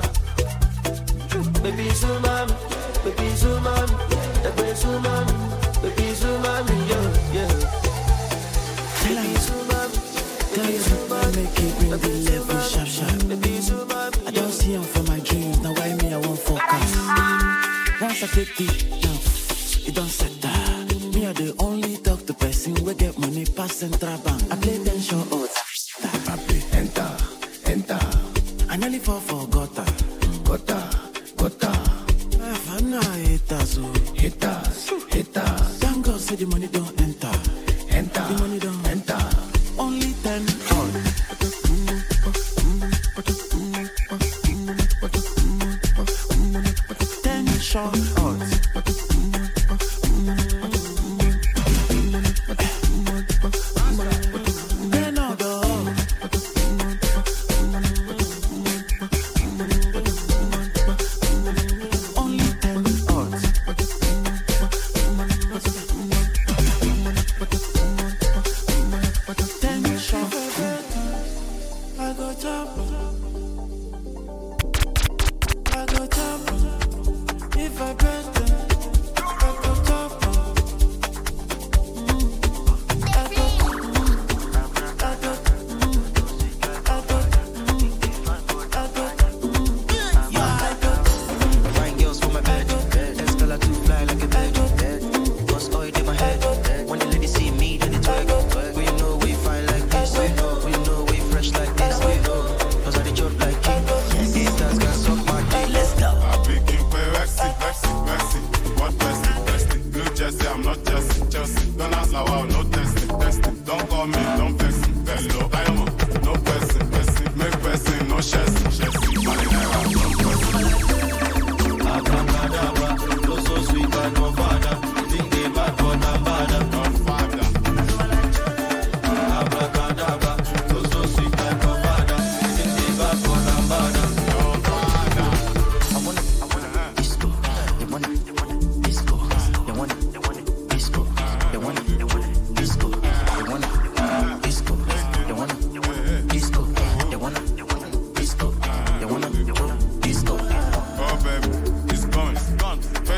Baby Zumami, baby Zumami, baby Zumami, baby Zumami, yeah. Baby Zumami, baby Zumami, make it bring the level sharp sharp. Baby Zumami, I don't see him for my dreams, now why me I won't focus. Once I take it now, it don't settle. Me I the only talk to person we get money pass central bank. I play tension out. I play enter. I nearly fall for gutter. I find no haters. Thank God say the money don't enter. The money don't enter. Only 10 10 short odds.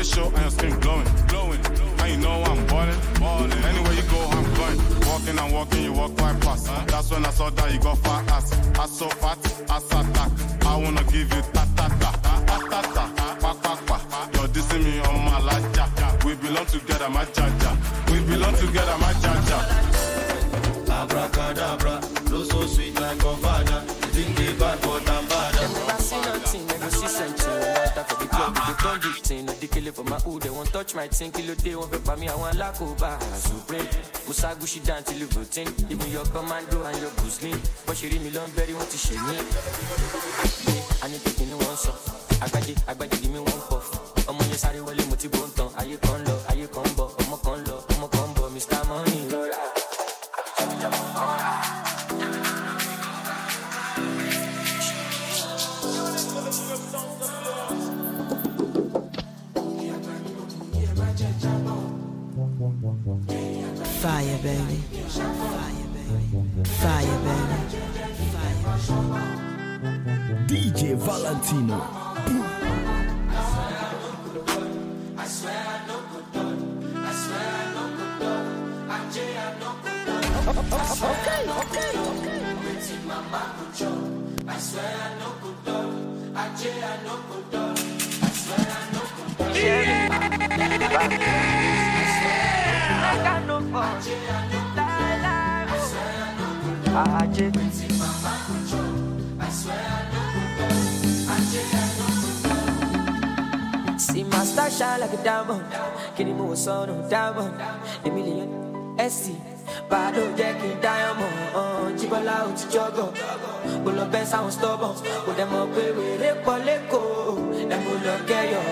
show and your skin glowing. And you know I'm ballin'. Anywhere you go, I'm going. Walking and walking, you walk right past. That's when I saw that you got fat ass. Ass so fat, ass attack. I wanna give you ta-ta-ta, ta-ta-ta, pa-pa-pa. You're dissing me on my laja. We belong together, my jaja. We belong together, my jaja. Abracadabra, flow so sweet like a father. You think they bad, but I'm bad. Never see nothing, never see something. Right after the club, they don't do thing. Not the killer for my hood, they won't touch my thing. Kill day, won't pay me, I want lack over. Supreme, Musagushi down till you routine. Even your commando and your Gusling. But she read me long, very want to shame me. I need to give me one song. I got it, give me one puff. I'm on your side, well, you motive on tongue. Are you con low, I'm a con low, Mr. Money. Fire, baby. Fire, baby. DJ Valentino. I swear I know good done. I swear I know good done. Okay. Waiting my back with you. I swear I know good done. I know good done. I swear I know good done. I got no fun. I swear I know good done. Waiting my back with you. I swear I know good done. I know good done. See my star shine like a diamond. Kitty move son of diamond. A million SC. Bado Jackie diamond. Chibola out jogger. Pull up and sound stubborn. Put them up with Repoleko. Them will look at you.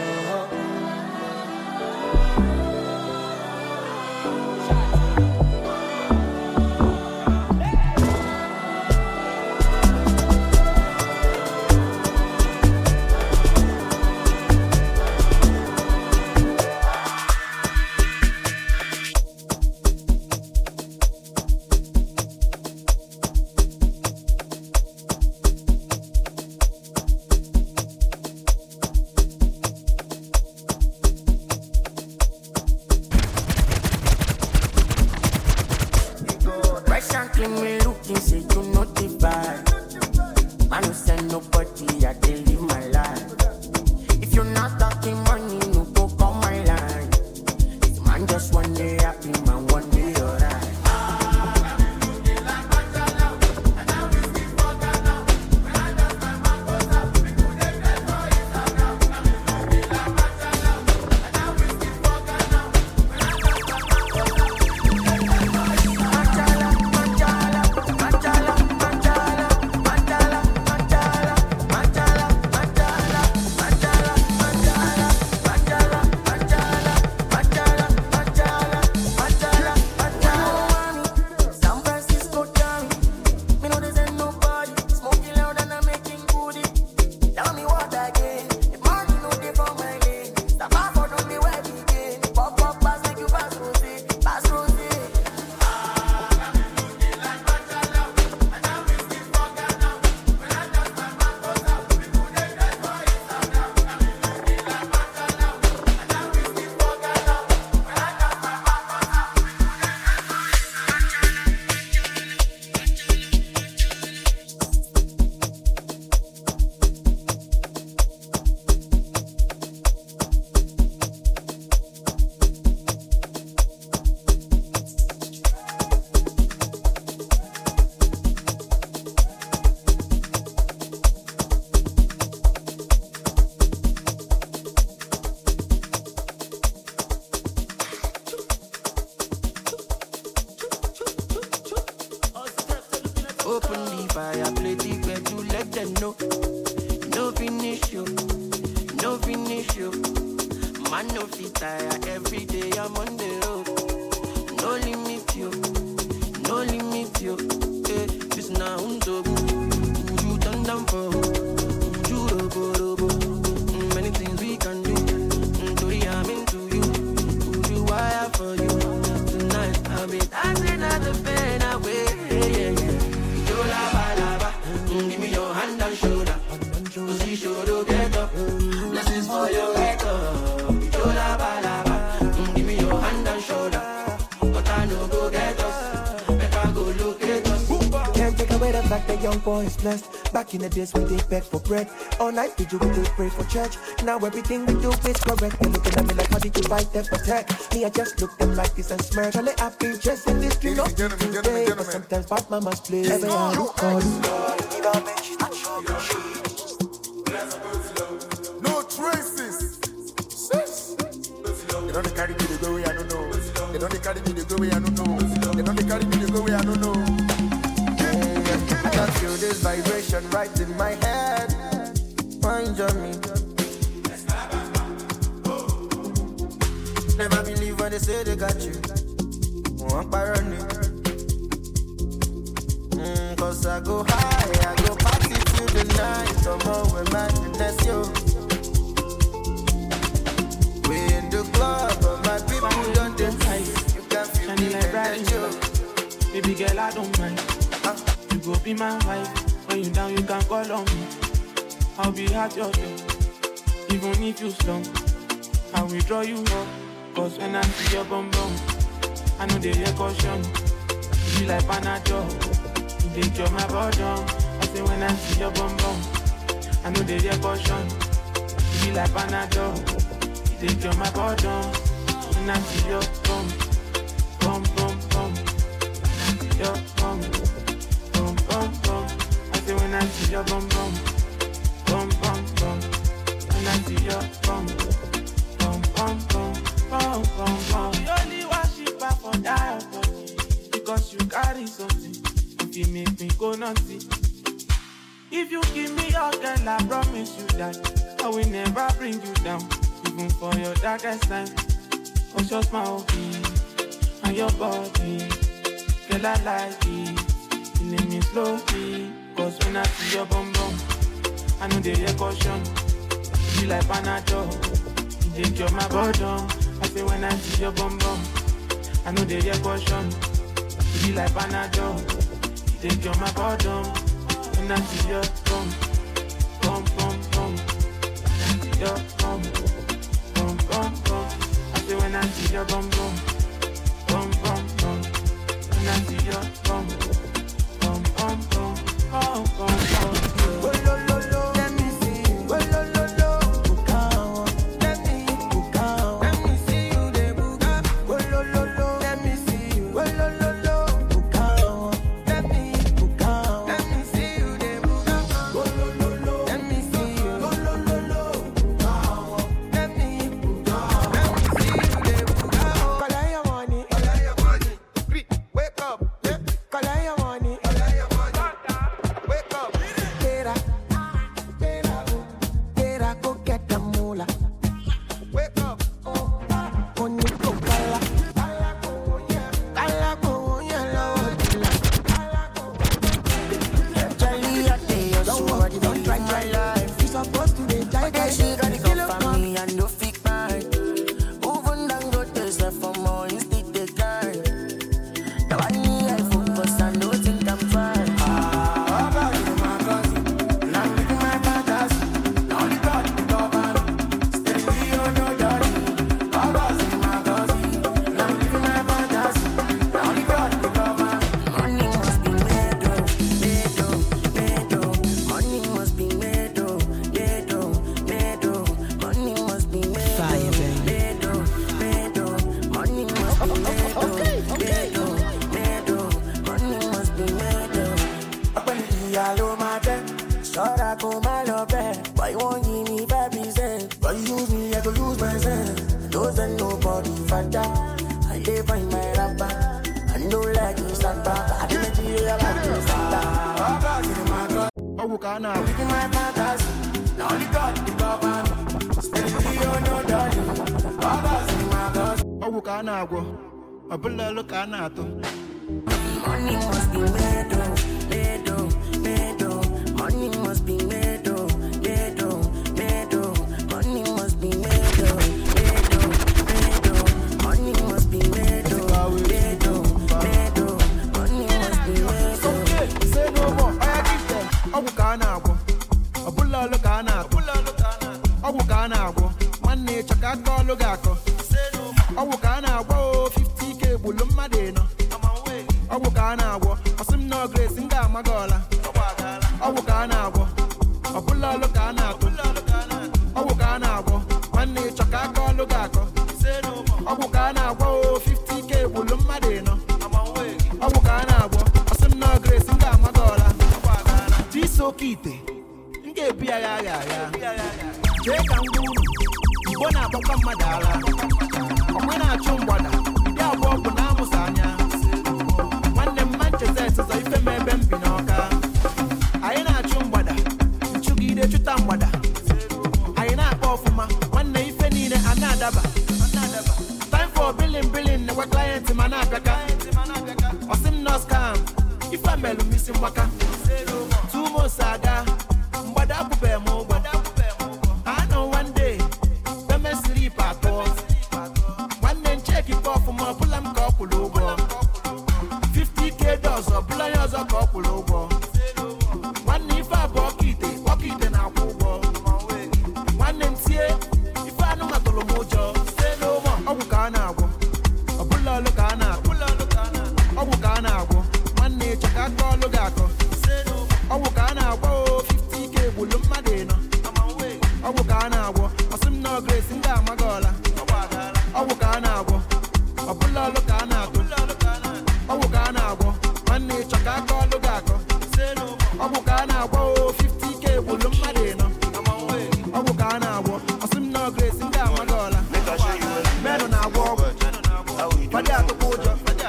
Blessings for your record. young boy is blessed. Back in the days we did beg for bread. All night we do pray for church. Now everything we do is correct. They're looking at me like, how did you bite them for tech? Me, I just look them like this and smirk. Charlie, I've been chasing this dream up today. But sometimes bad mamas play. Every hour you call. No traces. They don't carry me the go way I don't know. They don't carry me the go way I don't know. They don't carry me the go way I don't know. I can feel this vibration right in my head. Mind on me. Never believe when they say they got you. One parony. Cause I go high, I go party till the night. Come on, we're madness, yo. We in the club, but my people don't decide. You can feel me like that, yo. Baby girl, I don't mind. You go be my wife. When you down, you can call on me. I'll be at your door. Even if you slump, I will draw you up. Cause when I see your bum bum, I know they hear caution. You be like Panadol. You dey cure my bottom. I say when I see your bum bum, I know they hear caution. You be like Panadol. You dey cure my bottom. When I see your bum, bum bum bum. Your bum, bum bum bum. I say when I see your bum bum, bum bum bum. When I see your bum, bum bum bum, bum bum bum. We only worship her for that body because you carry something. If you make me go naughty, if you give me your girl, I promise you that I will never bring you down, even for your darkest time. Cause your smile and your body. Girl, I like it. Killing me slowly. Cause when I see your bum bum, I know they hear caution. You be like Panadol. You dey cure my bottom. I say when I see your bum bum, I know they hear caution. You be like Panadol. You dey cure my bottom. When I see your bum, bum bum bum. Your bum, bum bum bum. I say when I see your bum bum, bum bum bum. When I see your bum, bum bum bum, bum bum bum. Oh lo lo lo, let me see you. Oh lo lo lo, bukawa. Let me bukawa. Let me see you de buka. Oh lo lo lo, let me see you. Oh lo lo lo, bukawa. Let me bukawa. Let me see you de buka. Oh lo lo lo, let me see you. Oh lo lo lo, bukawa. Let me bukawa. Let me see you de buka. Collect your money. Collect your money. Wake up. Collect your money. Collect your money. Wake up. Get up, go get the moolah. Wake up. Money go kala. Kala go yellow. Charlie, I tell you, somebody don't try my life. You supposed to be like I should have killed for me and no fake man. Even down go to the for more instead they can. Now I need I focus and don't think I'm trying. Fire, baby. Why you won't give me 5%? Why you use me, I go lose myself. Those that nobody factor. I live by my rapper. I know like you Santa. I didn't hear about you Santa. Oh, can I pick my fantasy? Now only God the government. Steady on your daddy. Oh, can I go? I pull a look at Nato. Money must be made, money must be made, money must be made, money must be made, money must be made. Say no more, I give them. I will can I go? A pull a look at Nato. I will can I go? Money check out Gologaco. I will can I go? 50K Bulum Madeno. I will can I go? I sim no grace in Gamagola. ọwụ ka a na-agwọ ọbụla ọlụ ka a na-atụ ọwụ ka a na-agwọ nwanne ịchọ ka aka ọlụ ga-akọ ọgwụ ka a na-agwọ 50k gbulu mmadụ ịnọ ọgwụ ka a na-agwọ ọsị m nọ Grace m ga-ama gị ọla tisi oke ite m ga-ebi ya agha jee ka ngwa unu igbo na-agbakwa mmadụ ala ọkwe na-achụ mgbada ndị abụọ bụ na-amụsa anya nwanne m Manchester zọ ife m ebe m bi n'Ọka anyị na-achụ mgbada nchụgide chụta mgbada anyị na-akpa ọfụma nwanne ife niile a na-adaba time for billing nekwe client ma na-abịaka ọsị m nọ scam ife melụ m isi mgbaka 2 months aga mgbada akwụbeghị m ụgwọ anọ one day payment slip atọ nwanne m cheki kwa ọfụma ọbụla m ka ọ kwụrụ ụgwọ 50k dollars ọbụla ya ọzọ ka ọ kwụrụ ụgwọ nwanne ife abụ ọkaite na-akwụ ụgwọ nwanne m tie ife anụ matụrụ m ụjọ ọgwụ ka a na-agwọ ọbụla ọlụ ka a na-atụ ọgwụ ka a na-agwọ nwanne ịchọ ka aka ọlụ ga-akọ ọgwụ ka a na-agwọ 50k gbulu mmadụ ịnọ ọgwụ ka a na-agwọ ọsị m nọ Grace m ga-ama gị ọla ọgwụ ka a na-agwọ ọbụla ọlụ ka a na-atụ ọgwụ ka a na-agwọ nwanne ịchọ ka aka ọlụ ga-akọ ọgwụ ka a na-agwọ 50k gbulu mmadụ ịnọ ọgwụ ka a na-agwọ ọsị m nọ Grace m ga-ama gị ọla menụ na-agwọ ọgwụ fadị atụkwa ụjọ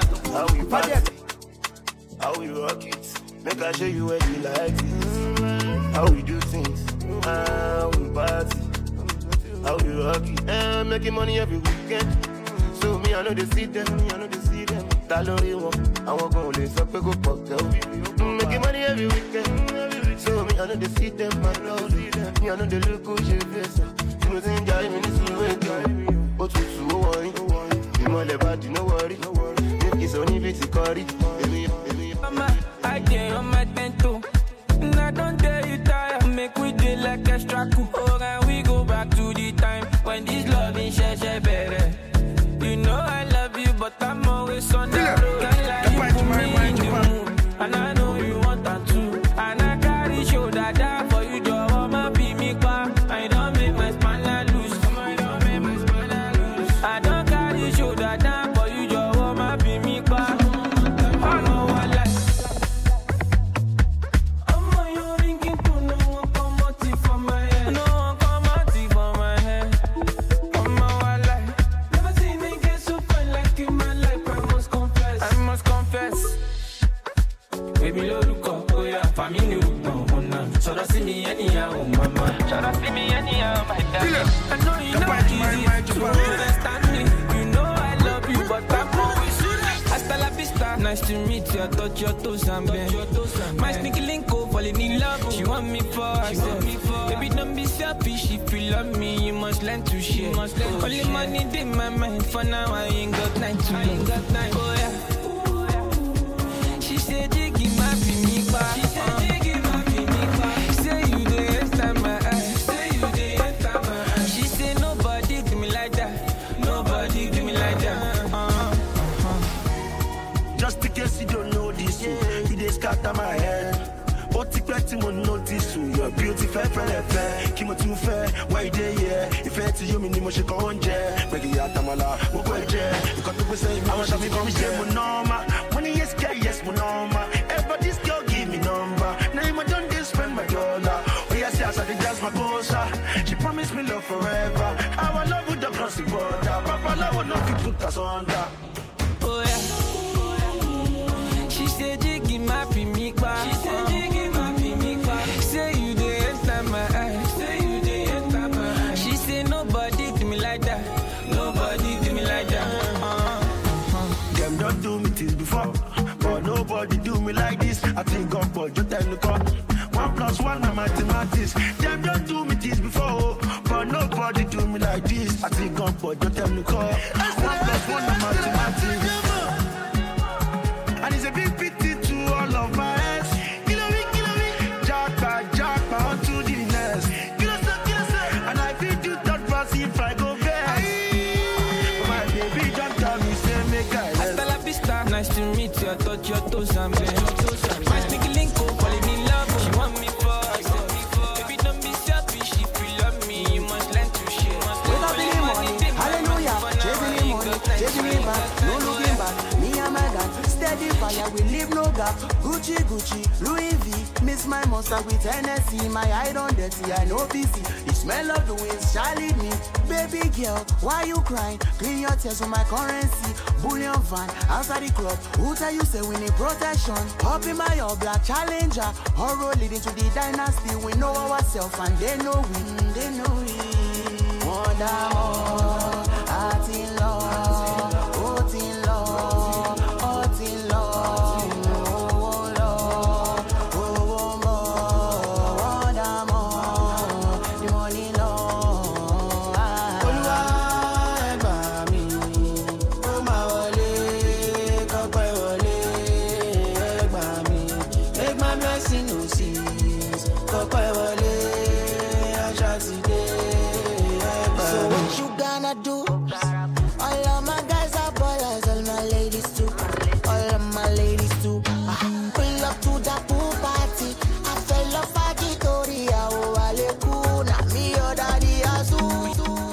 how we rock it. Make I show you where you like it. How we do things. How we party. How we rock it. Making money every weekend. So me I know they see them. Talori one. I won't go late. So go making money every weekend. So me I know they see them. Me I know they look good. You know they enjoy me this way. But you so worry. You know the body no worry. It's only bit curry. I get on my bento. And I don't dare you tire. Make we do like extra cool. Oh, and we go back to the time when this love is share better. You know I love you, but I'm always on the road. Can't lie, you put me in the mood. And I know you want that too. And I carry show that for you, Joe. I'ma be me back. I don't make my spine loose. I don't carry show that for you, Joe. I'ma be me back. I know you know easy to understand me. You know I love you, but I'm always hasta la vista. Nice to meet you. I touch your toes and bend. My sneaky link up, falling in love. She want me for herself. Baby, don't be selfish. If you love me, you must learn to share. Only money in my mind. For now, I ain't got time to Oh yeah. She said, "Jiggy, my me back." She said, "Jiggy, my me back." Say you the enter my eyes. Say you the enter my eyes. She said, "Nobody do me like that. Nobody do me like that." Just in case you don't know this, you just scatter my head. But the question won't notice you. You're beautiful, fair. Kimo too fair, why you there, yeah? If it's you, me, she go on, yeah. Make it out, Tamala, who go, yeah. Because people say, I want to be from here, Monoma. Money, yes, Monoma. Ever this girl give me number. Now I don't just spend my dollar. Oh, yes, I think that's my cosa. She promised me love forever. Our love would cross the border. Papa, love would not put us under. Oh, yeah. She said, "Jiggy, my me back." She said, "Jiggy, my me back." Say you the enter my eyes. Say you the enter my eyes. She said, "Nobody do me like that. Nobody do me like that." Them don't do me this before, but nobody do me like this. I think God, but you tell the God. 1 + 1 are mathematics. Them don't do me this before, but nobody do me like this. I think God, but you tell the God. 1 + 1 are mathematics. And it's a big pity to all of my ex. Kill me, jackpot onto the nest. Kill us, and I feel you third pass if I go best. My baby don't tell me, say make I rest. Hasta la vista, nice to meet you. I touch your toes and bend. My sneaky link up, falling in love. back, no looking back. Me and my guy, steady fire, we leave no gap. Gucci, Louis V, miss my monster with Hennessy. My eye don't dirty, I know PC. The smell of the winds shall lead me. Baby girl, why you crying? Clean your tears for my currency. Bullion van, outside the club. Who tell you say we need protection? Hop in my all black Challenger. Horror leading to the dynasty. We know ourselves and they know we, they know we. More, heart in love, heart in love, heart in love. Oh, Lord, oh, more, the money love. Olúwa ẹ gbà mí, ó máa wọlé, kọ́pẹ́ wọlé, ẹ gbà mí. Make my blessing no cease, kọ́pẹ́ wọlé, àṣà ti dé. So what you gonna do? All of my guys are ballers, all my ladies too. All of my ladies too. Pull up to the pool party. I fell off a Victoria, oh, Aleku, na me your daddy Azu.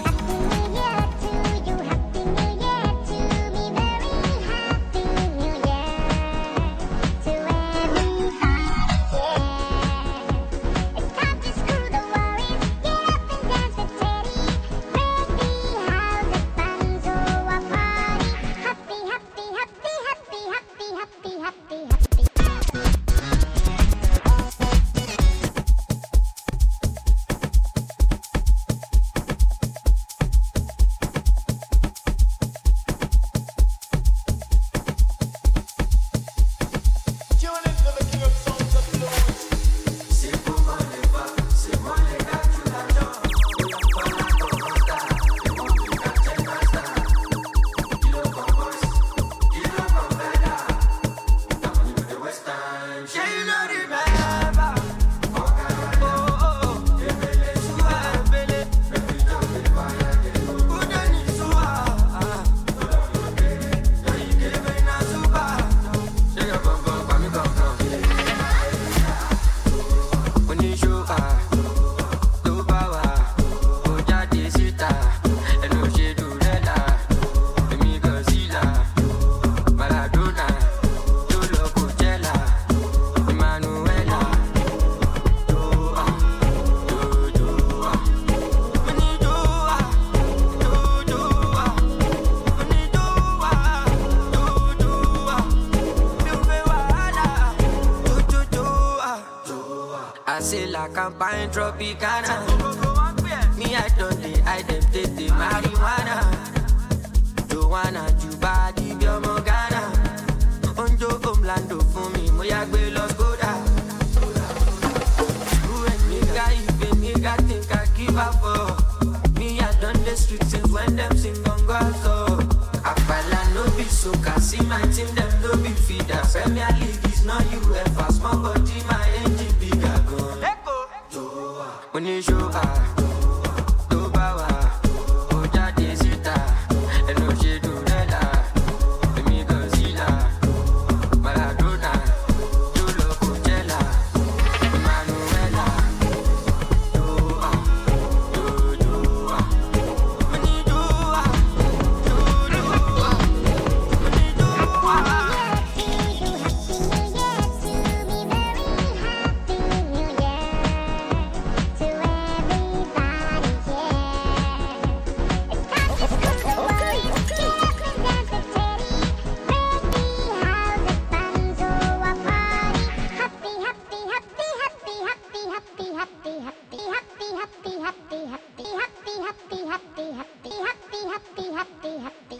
Campaign Tropicana. Me, I don't take the marijuana. Joanna, Juba, Dibia Morgana. Onjo, Omlando, for me, Moyagbe, Los Goda. Who and me, guy, even me, got think I give up for. Me, I done the street since when them sing on God, so. Apala, no be so, see my team, them no be feeder. Premier League is not UEFA, small body, my engine bigger gun. When you show to power, oh, Jade Sita, and no shade to Rella, me Godzilla, Maradona, Jolo Coachella, Manuela, happy.